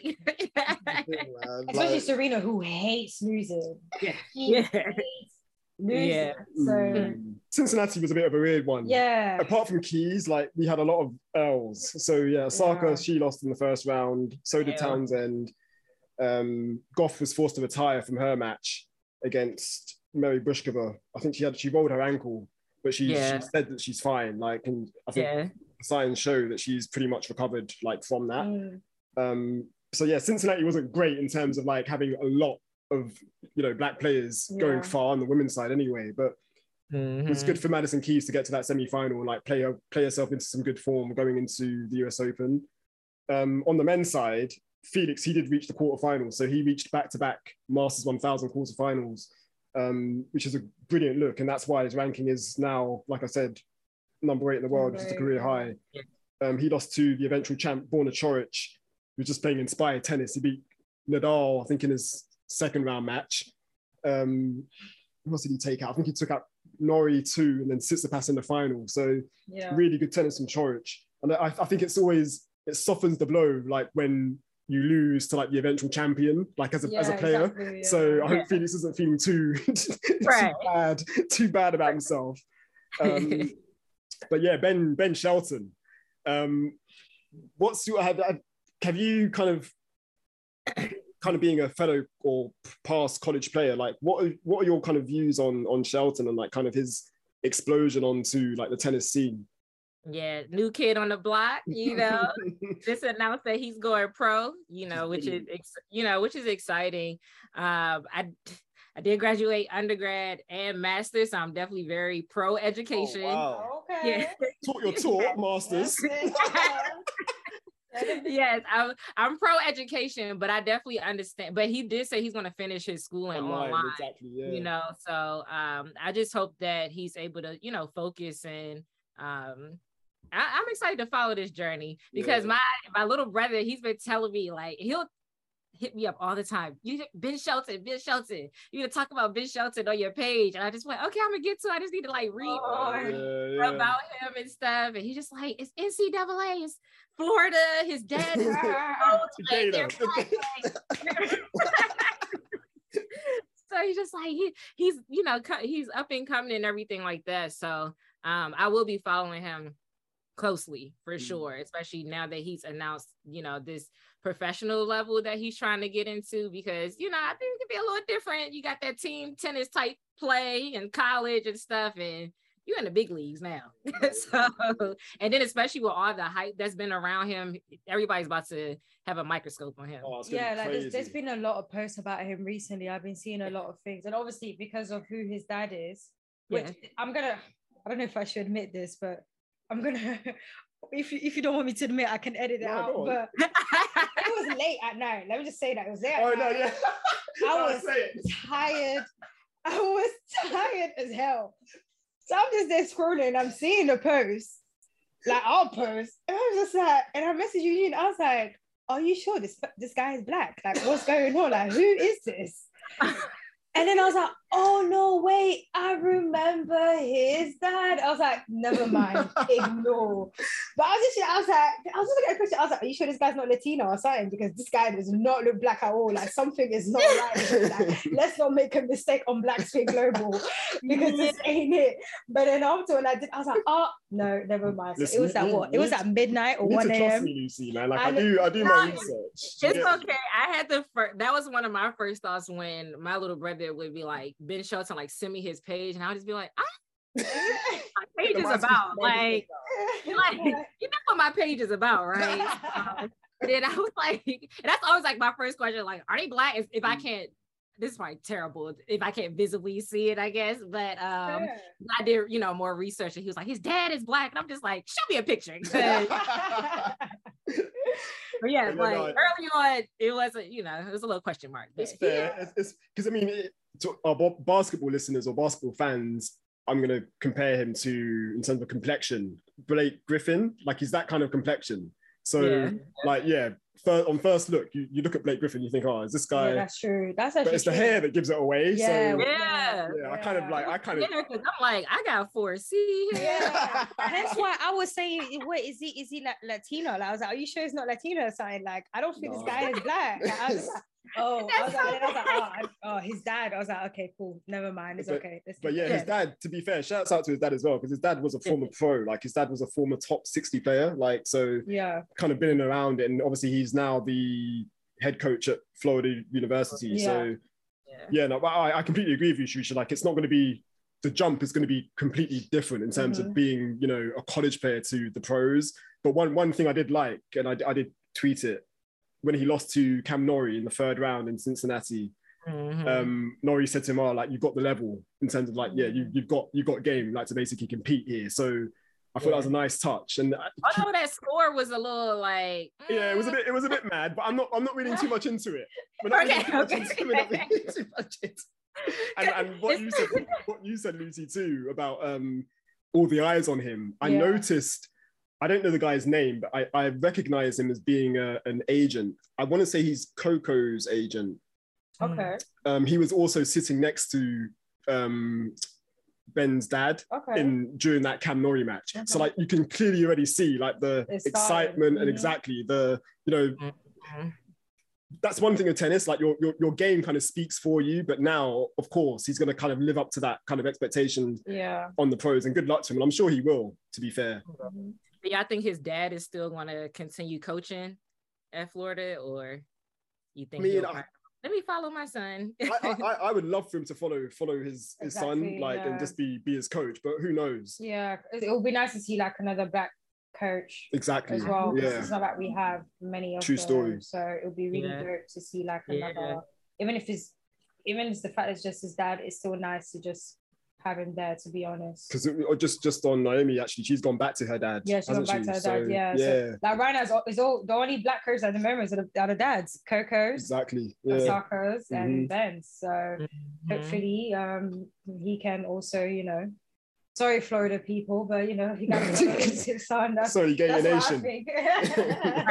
Man, Especially like- Serena, who hates losing. yeah, She yeah. hates losing. Yeah. So Mm. Cincinnati was a bit of a weird one. yeah. Apart from Keys, like we had a lot of L's. So yeah, Osaka, Yeah. she lost in the first round. So did Yeah. Townsend. Um, Goff was forced to retire from her match against Mary Bushkova. I think she had she rolled her ankle, but she, Yeah. she said that she's fine. Like, and I think Yeah. the signs show that she's pretty much recovered like from that. Mm. Um, so yeah, Cincinnati wasn't great in terms of like having a lot of you know black players Yeah. going far on the women's side anyway. But it was Mhm. good for Madison Keys to get to that semi-final and like play her, play herself into some good form going into the U S Open. Um, on the men's side, Felix, he did reach the quarterfinals, so he reached back-to-back Masters one thousand quarterfinals, um, which is a brilliant look, and that's why his ranking is now, like I said, number eight in the world, which is a Number career eight, high. yeah. Um, he lost to the eventual champ Borna Coric, who was just playing inspired tennis. He beat Nadal, I think, in his second round match. Um, who else did he take out? I think he took out Nori too, and then Tsitsipas in the final. So Yeah. really good tennis from Coric. And I, I think it's always, it softens the blow, like when you lose to like the eventual champion, like as a, as a Yeah, player. exactly, yeah. So I hope Yeah. Felix isn't feeling too, Right. too bad, too bad about himself. Um, but yeah, Ben Ben Shelton. Um, what's your have, have you kind of kind of being a fellow or past college player, like what are, what are your kind of views on on Shelton and like kind of his explosion onto like the tennis scene? Yeah, new kid on the block, you know. Just announced that he's going pro, you know, which is ex- you know, which is exciting. Um, I I did graduate undergrad and master's, so I'm definitely very pro education. Oh, wow. Okay. Yeah. Taught your talk, masters. Yes, I'm I'm pro education, but I definitely understand. But he did say he's going to finish his schooling Online, online, exactly, yeah. you know. So um, I just hope that he's able to, you know, focus and um, I, I'm excited to follow this journey because Yeah. my my little brother, he's been telling me like he'll hit me up all the time. You Ben Shelton, Ben Shelton. You gonna talk about Ben Shelton on your page. And I just went, okay, I'm gonna get to it. I just need to like read oh, more yeah, yeah. about him and stuff. And he's just like, it's N C double A, it's Florida, his dad is like, so he's just like, he he's, you know, he's up and coming and everything like that. So um, I will be following him closely for mm. sure, especially now that he's announced, you know, this professional level that he's trying to get into, because, you know, I think it could be a little different. You got that team tennis type play in college and stuff, and you're in the big leagues now. So, and then especially with all the hype that's been around him, everybody's about to have a microscope on him. Oh, yeah, like there's, there's been a lot of posts about him recently. I've been seeing a lot of things, and obviously because of who his dad is, which yeah. I'm gonna, I don't know if I should admit this, but I'm gonna, if you, if you don't want me to admit, I can edit it no, out. But it was late at night. Let me just say that it was late. Oh at no, night. yeah. I was tired. I was tired as hell. So I'm just there scrolling. I'm seeing the post, like our post, and I was just like, and I messaged Eugene. I was like, "Are you sure this this guy is black? Like, what's going on? Like, who is this?" And then I was like, oh, no, wait, I remember his dad. I was like, never mind, ignore. But I was just, I was like, I was looking at the question. I was like, are you sure this guy's not Latino or something? Because this guy does not look black at all. Like, something is not right. Like, let's not make a mistake on Black Spin Global, because this ain't it. But then after when I did, I was like, oh, no, never mind. So Listen, it was at what? It was at midnight or one a.m. Trust me, Lucy, man. Like, I, I do, I do my research. It's okay. I had the first, that was one of my first thoughts when my little brother would be like, Ben Shelton, like, send me his page, and I would just be like, ah, my page is about, like, like, you know what my page is about, right? Um, and then I was like, and that's always like my first question, like, are they black? If, if I can't, this is probably terrible if I can't visibly see it, I guess, but um, yeah. I did, you know, more research, and he was like, his dad is black, and I'm just like, show me a picture. But yeah, like no, early on, it wasn't, you know, it was a little question mark. But. It's fair. Yeah. It's because I mean, it, to our basketball listeners or basketball fans, I'm going to compare him to, in terms of complexion, Blake Griffin. Like, he's that kind of complexion. So, yeah. like, yeah, first, on first look, you, you look at Blake Griffin, you think, oh, is this guy? Yeah, that's true. That's actually But it's true. the hair that gives it away. Yeah, so, yeah. yeah. yeah. I kind of like, I kind of. Yeah, because I'm like, I got four C. Yeah. That's why I was saying, wait, is he is he like Latino? Like, I was like, are you sure it's not Latino or something? Like, I don't think no. this guy is black. Like, I was like, oh, I was like, I was like, oh, I, oh, his dad. I was like, okay, cool, never mind, it's but, okay. Let's but yeah, his dad, to be fair, shouts out to his dad as well, because his dad was a former pro. Like, his dad was a former top sixty player. Like, so yeah, kind of been in and around it, and obviously he's now the head coach at Florida University. Yeah. So yeah, yeah no, but I, I completely agree with you, Shrisha. Like, it's not going to be, the jump is going to be completely different in terms mm-hmm. of being, you know, a college player to the pros. But one one thing I did like, and I, I did tweet it, when he lost to Cam Norrie in the third round in Cincinnati, mm-hmm. um, Norrie said to him, oh, like, you've got the level in terms of like, yeah, you, you've got you've got game, like, to basically compete here. So I thought yeah. that was a nice touch. And I know that score was a little like, mm. yeah, it was a bit, it was a bit mad, but I'm not, I'm not reading too much into it. We're not okay, reading okay. Into, we're not reading too much into it. And, and what you said, what you said, Lucy, too, about um, all the eyes on him. I yeah. noticed. I don't know the guy's name, but I, I recognize him as being a, an agent. I want to say he's Coco's agent. Okay. Um, he was also sitting next to um, Ben's dad okay. in during that Cam Norrie match. Okay. So, like, you can clearly already see, like, the it's excitement mm-hmm. and exactly the, you know, mm-hmm. that's one thing of tennis. Like, your, your your game kind of speaks for you, but now, of course, he's going to kind of live up to that kind of expectation yeah. on the pros. And good luck to him. And I'm sure he will, to be fair. Mm-hmm. Yeah, I think his dad is still going to continue coaching at Florida, or you think? I mean, I, let me follow my son. I, I, I would love for him to follow follow his, his exactly, son, like, yeah. and just be be his coach. But who knows? Yeah, it would be nice to see like another black coach. Exactly. As well. Yeah. It's not like we have many of True them, story. so it would be really yeah. dope to see like another. Yeah. Even if it's even if it's the fact that it's just his dad, it's still nice to just have him there, to be honest. Because just just on Naomi, actually, she's gone back to her dad. Yeah, she's gone back she? to her so, dad. Yeah, yeah. So, like right now, it's all, it's all the only black coaches at the moment are the, are the dads, Coco's, exactly, yeah. Osaka's, mm-hmm. and Ben's. So mm-hmm. hopefully, um, he can also, you know, sorry, Florida people, but you know, he got his son. That's, sorry, Gator Nation. right.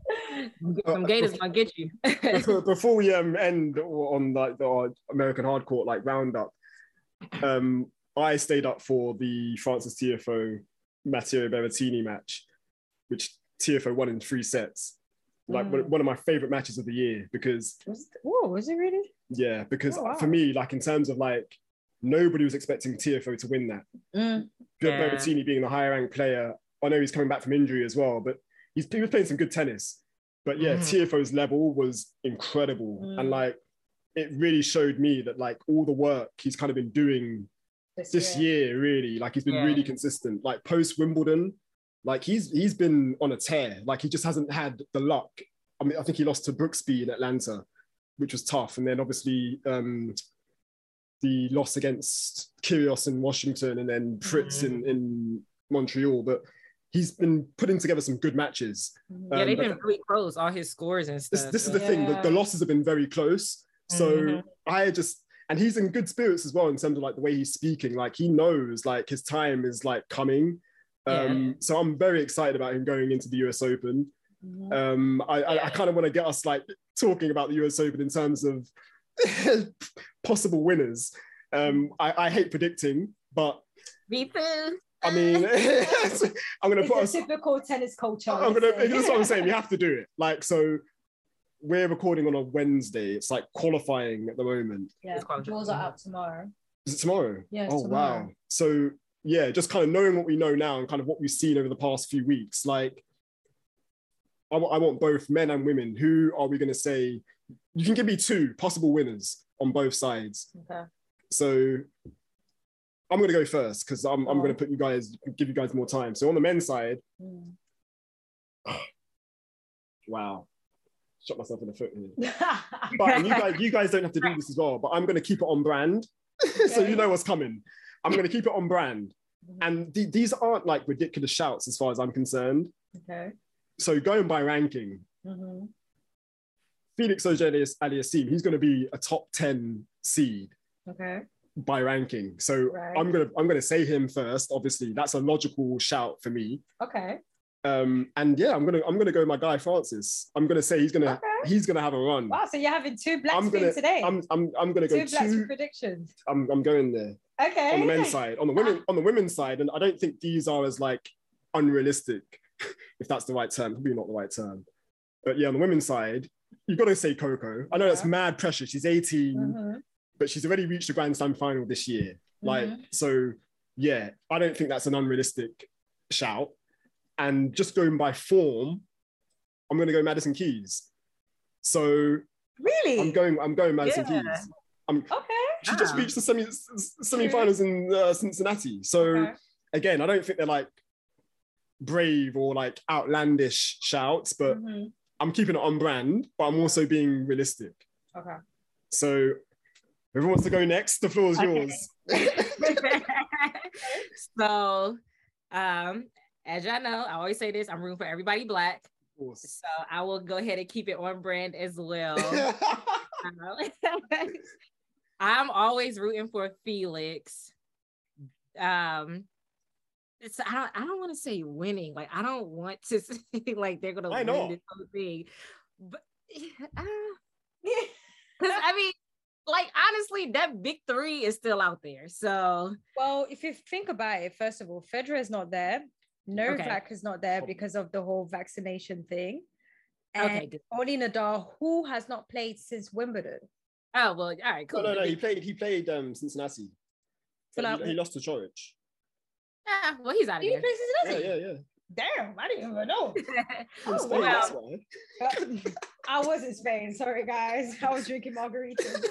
Some gators gonna get you. before, before we um end on like the American hardcourt like roundup, um, I stayed up for the Francis Tiafoe Matteo Berrettini match, which Tiafoe won in three sets. Like mm. one of my favorite matches of the year because. Oh, was it really? Yeah, because oh, wow. for me, like in terms of like, nobody was expecting Tiafoe to win that. Mm. Yeah. Berrettini being the higher ranked player, I know he's coming back from injury as well, but he's he was playing some good tennis. But yeah, mm. Tiafoe's level was incredible, mm. and like it really showed me that like all the work he's kind of been doing this, this year. year, really, like he's been yeah. really consistent. Like post Wimbledon, like he's he's been on a tear. Like he just hasn't had the luck. I mean, I think he lost to Brooksby in Atlanta, which was tough, and then obviously um, the loss against Kyrgios in Washington, and then Fritz mm. in in Montreal, but. He's been putting together some good matches. Yeah, um, they've been really close, all his scores and stuff. This, this so. is the yeah. thing, the, the losses have been very close. So mm-hmm. I just, and he's in good spirits as well in terms of like the way he's speaking. Like he knows like his time is like coming. Um, yeah. So I'm very excited about him going into the U S Open. Mm-hmm. Um, I, yeah. I, I kind of want to get us like talking about the U S Open in terms of possible winners. Um, I, I hate predicting, but me too. I mean, I'm going to put a typical tennis culture. I'm going to, that's what I'm saying. You have to do it. Like, so we're recording on a Wednesday. It's like qualifying at the moment. Yeah, draws are out tomorrow. Is it tomorrow? Yeah, oh, tomorrow. Wow. So, yeah, just kind of knowing what we know now and kind of what we've seen over the past few weeks. Like, I, I want both men and women. Who are we going to say? You can give me two possible winners on both sides. Okay. So, I'm going to go first because I'm, I'm going to put you guys, give you guys more time. So on the men's side, mm. wow, shot myself in the foot here. But you guys, you guys don't have to do this as well, but I'm going to keep it on brand. Okay. So you know what's coming. I'm going to keep it on brand. Mm-hmm. And th- these aren't like ridiculous shouts as far as I'm concerned. Okay. So going by ranking, mm-hmm. Felix Auger-Aliassime, he's going to be a top ten seed. Okay. By ranking, so right. I'm gonna I'm gonna say him first. Obviously, that's a logical shout for me. Okay. Um, and yeah, I'm gonna I'm gonna go my guy Francis. I'm gonna say he's gonna okay. he's gonna have a run. Wow, so you're having two black I'm gonna, today. I'm I'm I'm gonna two go two predictions. I'm I'm going there. Okay. On the men's side, on the women on the women's side, and I don't think these are as like unrealistic, if that's the right term. Probably not the right term, but yeah, on the women's side, you've got to say Coco. I know yeah. that's mad pressure. She's eighteen. Mm-hmm. But she's already reached the Grand Slam final this year. Like, mm-hmm. so yeah, I don't think that's an unrealistic shout. And just going by form, I'm going to go Madison Keys. So really, I'm going. I'm going Madison yeah. Keys. I'm, okay. She ah. just reached the semi semi-finals in uh, Cincinnati. So okay. again, I don't think they're like brave or like outlandish shouts, but mm-hmm. I'm keeping it on brand. But I'm also being realistic. Okay. So. Whoever wants to go next, the floor is okay. yours. So, um, as y'all know, I always say this, I'm rooting for everybody black. So I will go ahead and keep it on brand as well. um, I'm always rooting for Felix. Um, it's, I don't, I don't want to say winning. Like, I don't want to say like they're going to win know. this whole thing. But, uh, I mean, like, honestly, that big three is still out there. So, well, if you think about it, first of all, Federer is not there. Novak okay. is not there because of the whole vaccination thing. And okay, only Nadal, who has not played since Wimbledon. Oh, well, all right, cool. No, no, no, he played, he played um, Cincinnati. So like, he, he lost to Coric. Yeah, well, he's out of he there. He plays Cincinnati? Yeah, yeah, yeah. Damn, I didn't even know. oh, Spain, well, I was in Spain. Sorry, guys. I was drinking margaritas.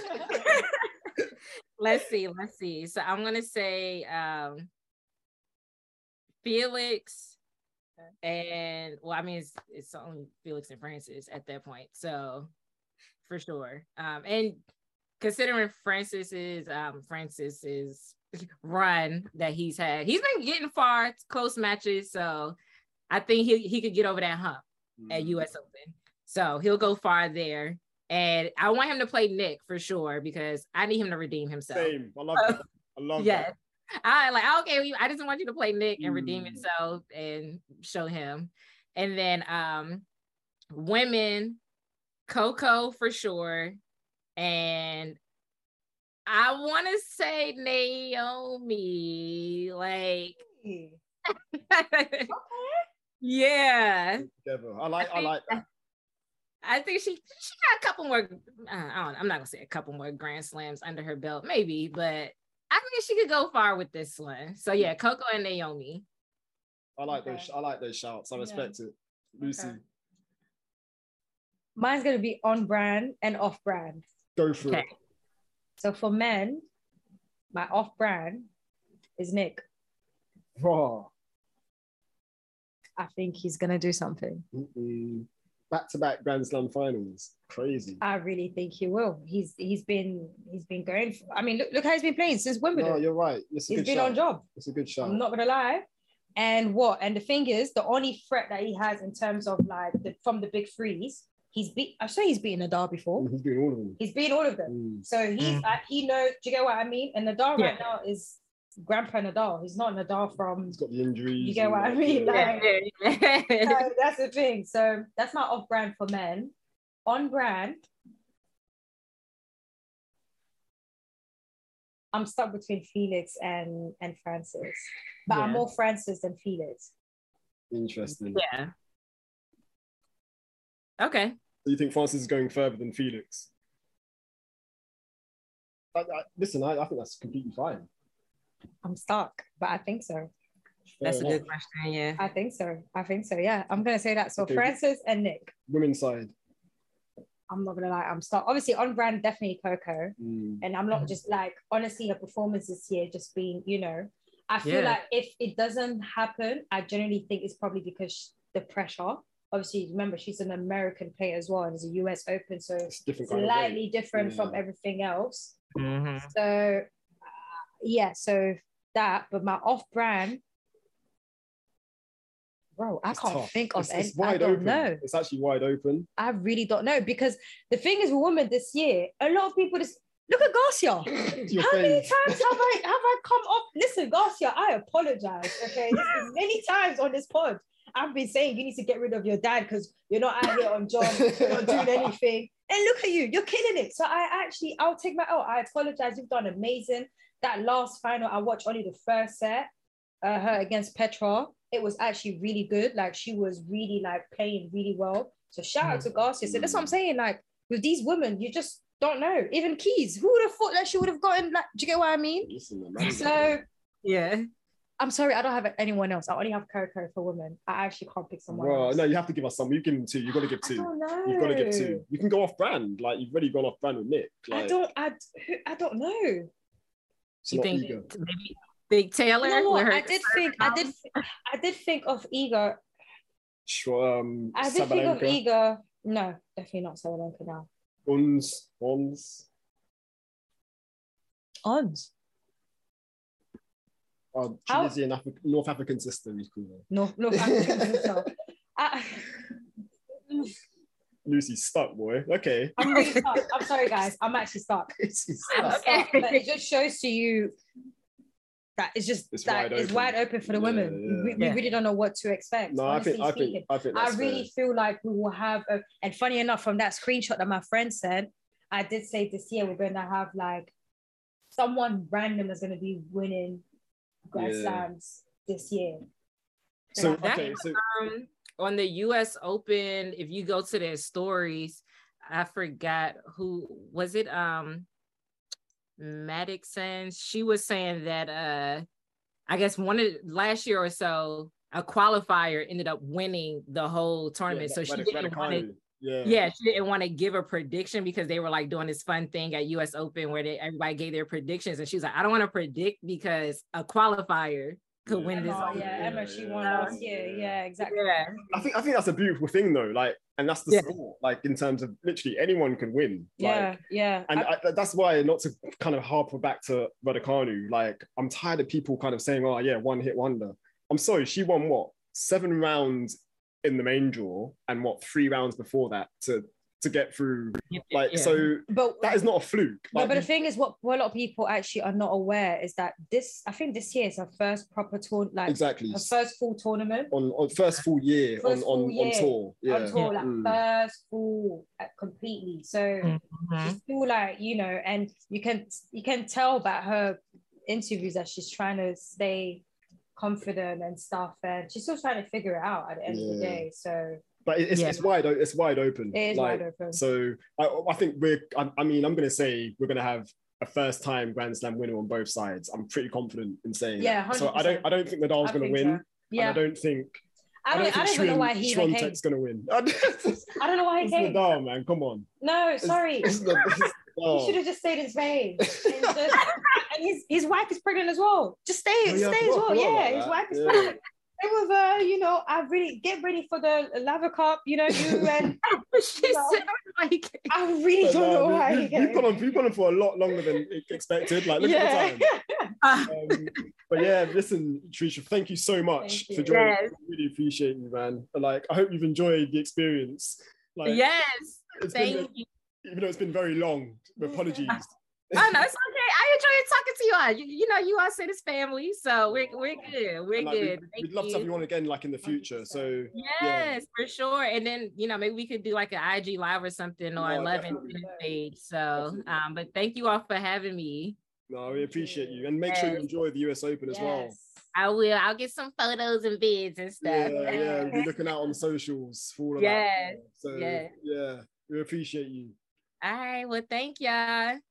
let's see. Let's see. So I'm gonna say um, Felix, and well, I mean, it's it's only Felix and Francis at that point. So for sure. Um, and considering Francis's um Francis's run that he's had, he's been getting far, close matches. So. I think he he could get over that hump mm-hmm. at U S Open. So he'll go far there. And I want him to play Nick for sure because I need him to redeem himself. Same. I love that. I love yes. that. I like, okay, I just want you to play Nick and mm. redeem himself and show him. And then um, women, Coco for sure. And I want to say Naomi. Like, okay. Yeah. Together. I like, I, think, I like that. I think she she got a couple more. Uh, I don't, I'm not gonna say a couple more Grand Slams under her belt, maybe, but I think she could go far with this one. So yeah, Coco and Naomi. I like okay. those. I like those shouts. I respect yeah. it, Lucy. Okay. Mine's gonna be on brand and off brand. Go for okay. it. So for men, my off brand is Nick. Raw. I think he's gonna do something. Mm-mm. Back-to-back Grand Slam finals, crazy. I really think he will. He's he's been he's been going. For, I mean, look look how he's been playing since Wimbledon. No, you're right. It's a he's good been shot. on job. It's a good shot. I'm not gonna lie. And what? And the thing is, the only threat that he has in terms of like the, from the big threes, he's beat. I say he's beaten Nadal before. He's beaten all of them. He's beaten all of them. Mm. So he's mm. uh, he knows. Do you get what I mean? And Nadal yeah. right now is Grandpa Nadal. He's not Nadal from. He's got the injuries. You get what I mean? Like, so that's the thing. So that's my off brand for men. On brand, I'm stuck between Felix and and Francis, but yeah. I'm more Francis than Felix. Interesting. Yeah. Okay. So you think Francis is going further than Felix? I, I, listen, I, I think that's completely fine. I'm stuck, but I think so. That's Fair a enough. Good question, yeah. I think so. I think so, yeah. I'm going to say that. So okay. Francis and Nick. Women's side. I'm not going to lie. I'm stuck. Obviously, on brand, definitely Coco. Mm. And I'm not just like, honestly, her performance this year just being, you know, I feel yeah. like if it doesn't happen, I generally think it's probably because the pressure. Obviously, remember, she's an American player as well. And it's a U S Open, so it's slightly different yeah. from everything else. Mm-hmm. So, yeah, so that, but my off-brand, bro, I it's can't tough. think of it's, any. It's wide I don't open. know. It's actually wide open. I really don't know because the thing is, with women this year, a lot of people just look at Garcia. How face. many times have I have I come off? Listen, Garcia, I apologize. Okay, listen, many times on this pod, I've been saying you need to get rid of your dad because you're not out here on job, you're not doing anything. And look at you, you're killing it. So I actually, I'll take my L. I apologize. You've done amazing. That last final, I watched only the first set, uh, her against Petra. It was actually really good. Like she was really like playing really well. So shout out to Garcia. So that's what I'm saying. Like with these women, you just don't know. Even Keys, who would have thought that she would have gotten? Like, do you get what I mean? So yeah. I'm sorry, I don't have anyone else. I only have Coco for women. I actually can't pick someone well, else. No, you have to give us some. You've given two. You've got to give two. I don't know. You've got to give two. You can go off brand. Like you've already gone off brand with Nick. Like, I don't. I. I don't know. You think ego. Maybe Big Taylor? You know what? I did think. I did. I did think of Iga. Sure. Um, I did think of Iga. No, definitely not Sabalenka now. Ons. Ons. Ons. Uh, Tunisian Afri- North African sister, we call her. North, North African sister. I... Lucy's stuck, boy. Okay. I'm really stuck. I'm sorry, guys. I'm actually stuck. I'm stuck. But it just shows to you that it's just it's that wide it's wide open for the yeah, women. Yeah. We, we yeah. really don't know what to expect. No, I think, I think, I think, I really fair. feel like we will have. A, and funny enough, from that screenshot that my friend sent, I did say this year we're going to have like someone random is going to be winning Grand yeah. Slams this year. So, so okay, so um, on the U S Open, if you go to their stories, I forgot who was it. Um, Madison. She was saying that uh, I guess one of last year or so, a qualifier ended up winning the whole tournament. Yeah, so she didn't want to. Yeah. yeah, she didn't want to give a prediction because they were like doing this fun thing at U S Open where they everybody gave their predictions, and she was like, I don't want to predict because a qualifier could yeah. win this. Oh, yeah, Emma, she won last year. Yeah, exactly. Yeah. I think I think that's a beautiful thing though. Like, and that's the yeah. sport. Like in terms of literally anyone can win. Like, yeah, yeah. And I, I, that's why not to kind of harp back to Raducanu. Like, I'm tired of people kind of saying, "Oh, yeah, one hit wonder." I'm sorry, she won what seven rounds in the main draw and what three rounds before that to to get through. Like, yeah. so but that is not a fluke. But, like, but the thing is, what, what a lot of people actually are not aware is that this, I think this year is her first proper tour, like exactly her first full tournament. On, on first full year first on, full on, year, on tour. Yeah. On tour, like mm. first full uh, completely. So mm-hmm. she's still like, you know, and you can you can tell about her interviews that she's trying to stay confident and stuff, and she's still trying to figure it out at the end yeah. of the day. So but it's, yeah. it's wide it's wide open. It is like, wide open. So I, I think we're I, I mean I'm gonna say we're gonna have a first time Grand Slam winner on both sides. I'm pretty confident in saying yeah, that. So I don't I don't think Nadal's gonna win. So. Yeah. And I don't think I don't, I don't, I don't even know why he even came. gonna win. I don't know why he came. Nadal, man, come on. No, sorry. It's, it's the, it's, oh. He should have just stayed in Spain. And, just, and his, his wife is pregnant as well. Just stay, oh, yeah, stay as well. Yeah, his wife is yeah. pregnant. It was, uh, you know, I really get ready for the Lava Cup. You know, you and she you know, said like I really but, don't uh, know we, why. We, we've gone on, we've gone on for a lot longer than expected. Like, look yeah. at the time. um, but yeah, listen, Tarisha, thank you so much you. for joining. Yes. I really appreciate you, man. Like, I hope you've enjoyed the experience. Like, yes, thank been, you. Even though it's been very long, apologies. Oh no, it's okay. I enjoyed talking to you all. You, you know, you all said it's family, so we're we're good. We're like, good. We'd, we'd love to have you on again, like in the future. So yes, yeah. for sure. And then you know, maybe we could do like an I G live or something on eleven page. So, um, but thank you all for having me. No, we appreciate you, and make yes. sure you enjoy the U S Open yes. as well. I will. I'll get some photos and vids and stuff. Yeah, yeah. We'll be looking out on socials for all of yes. that. So yes. yeah, we appreciate you. All right. Well, thank y'all.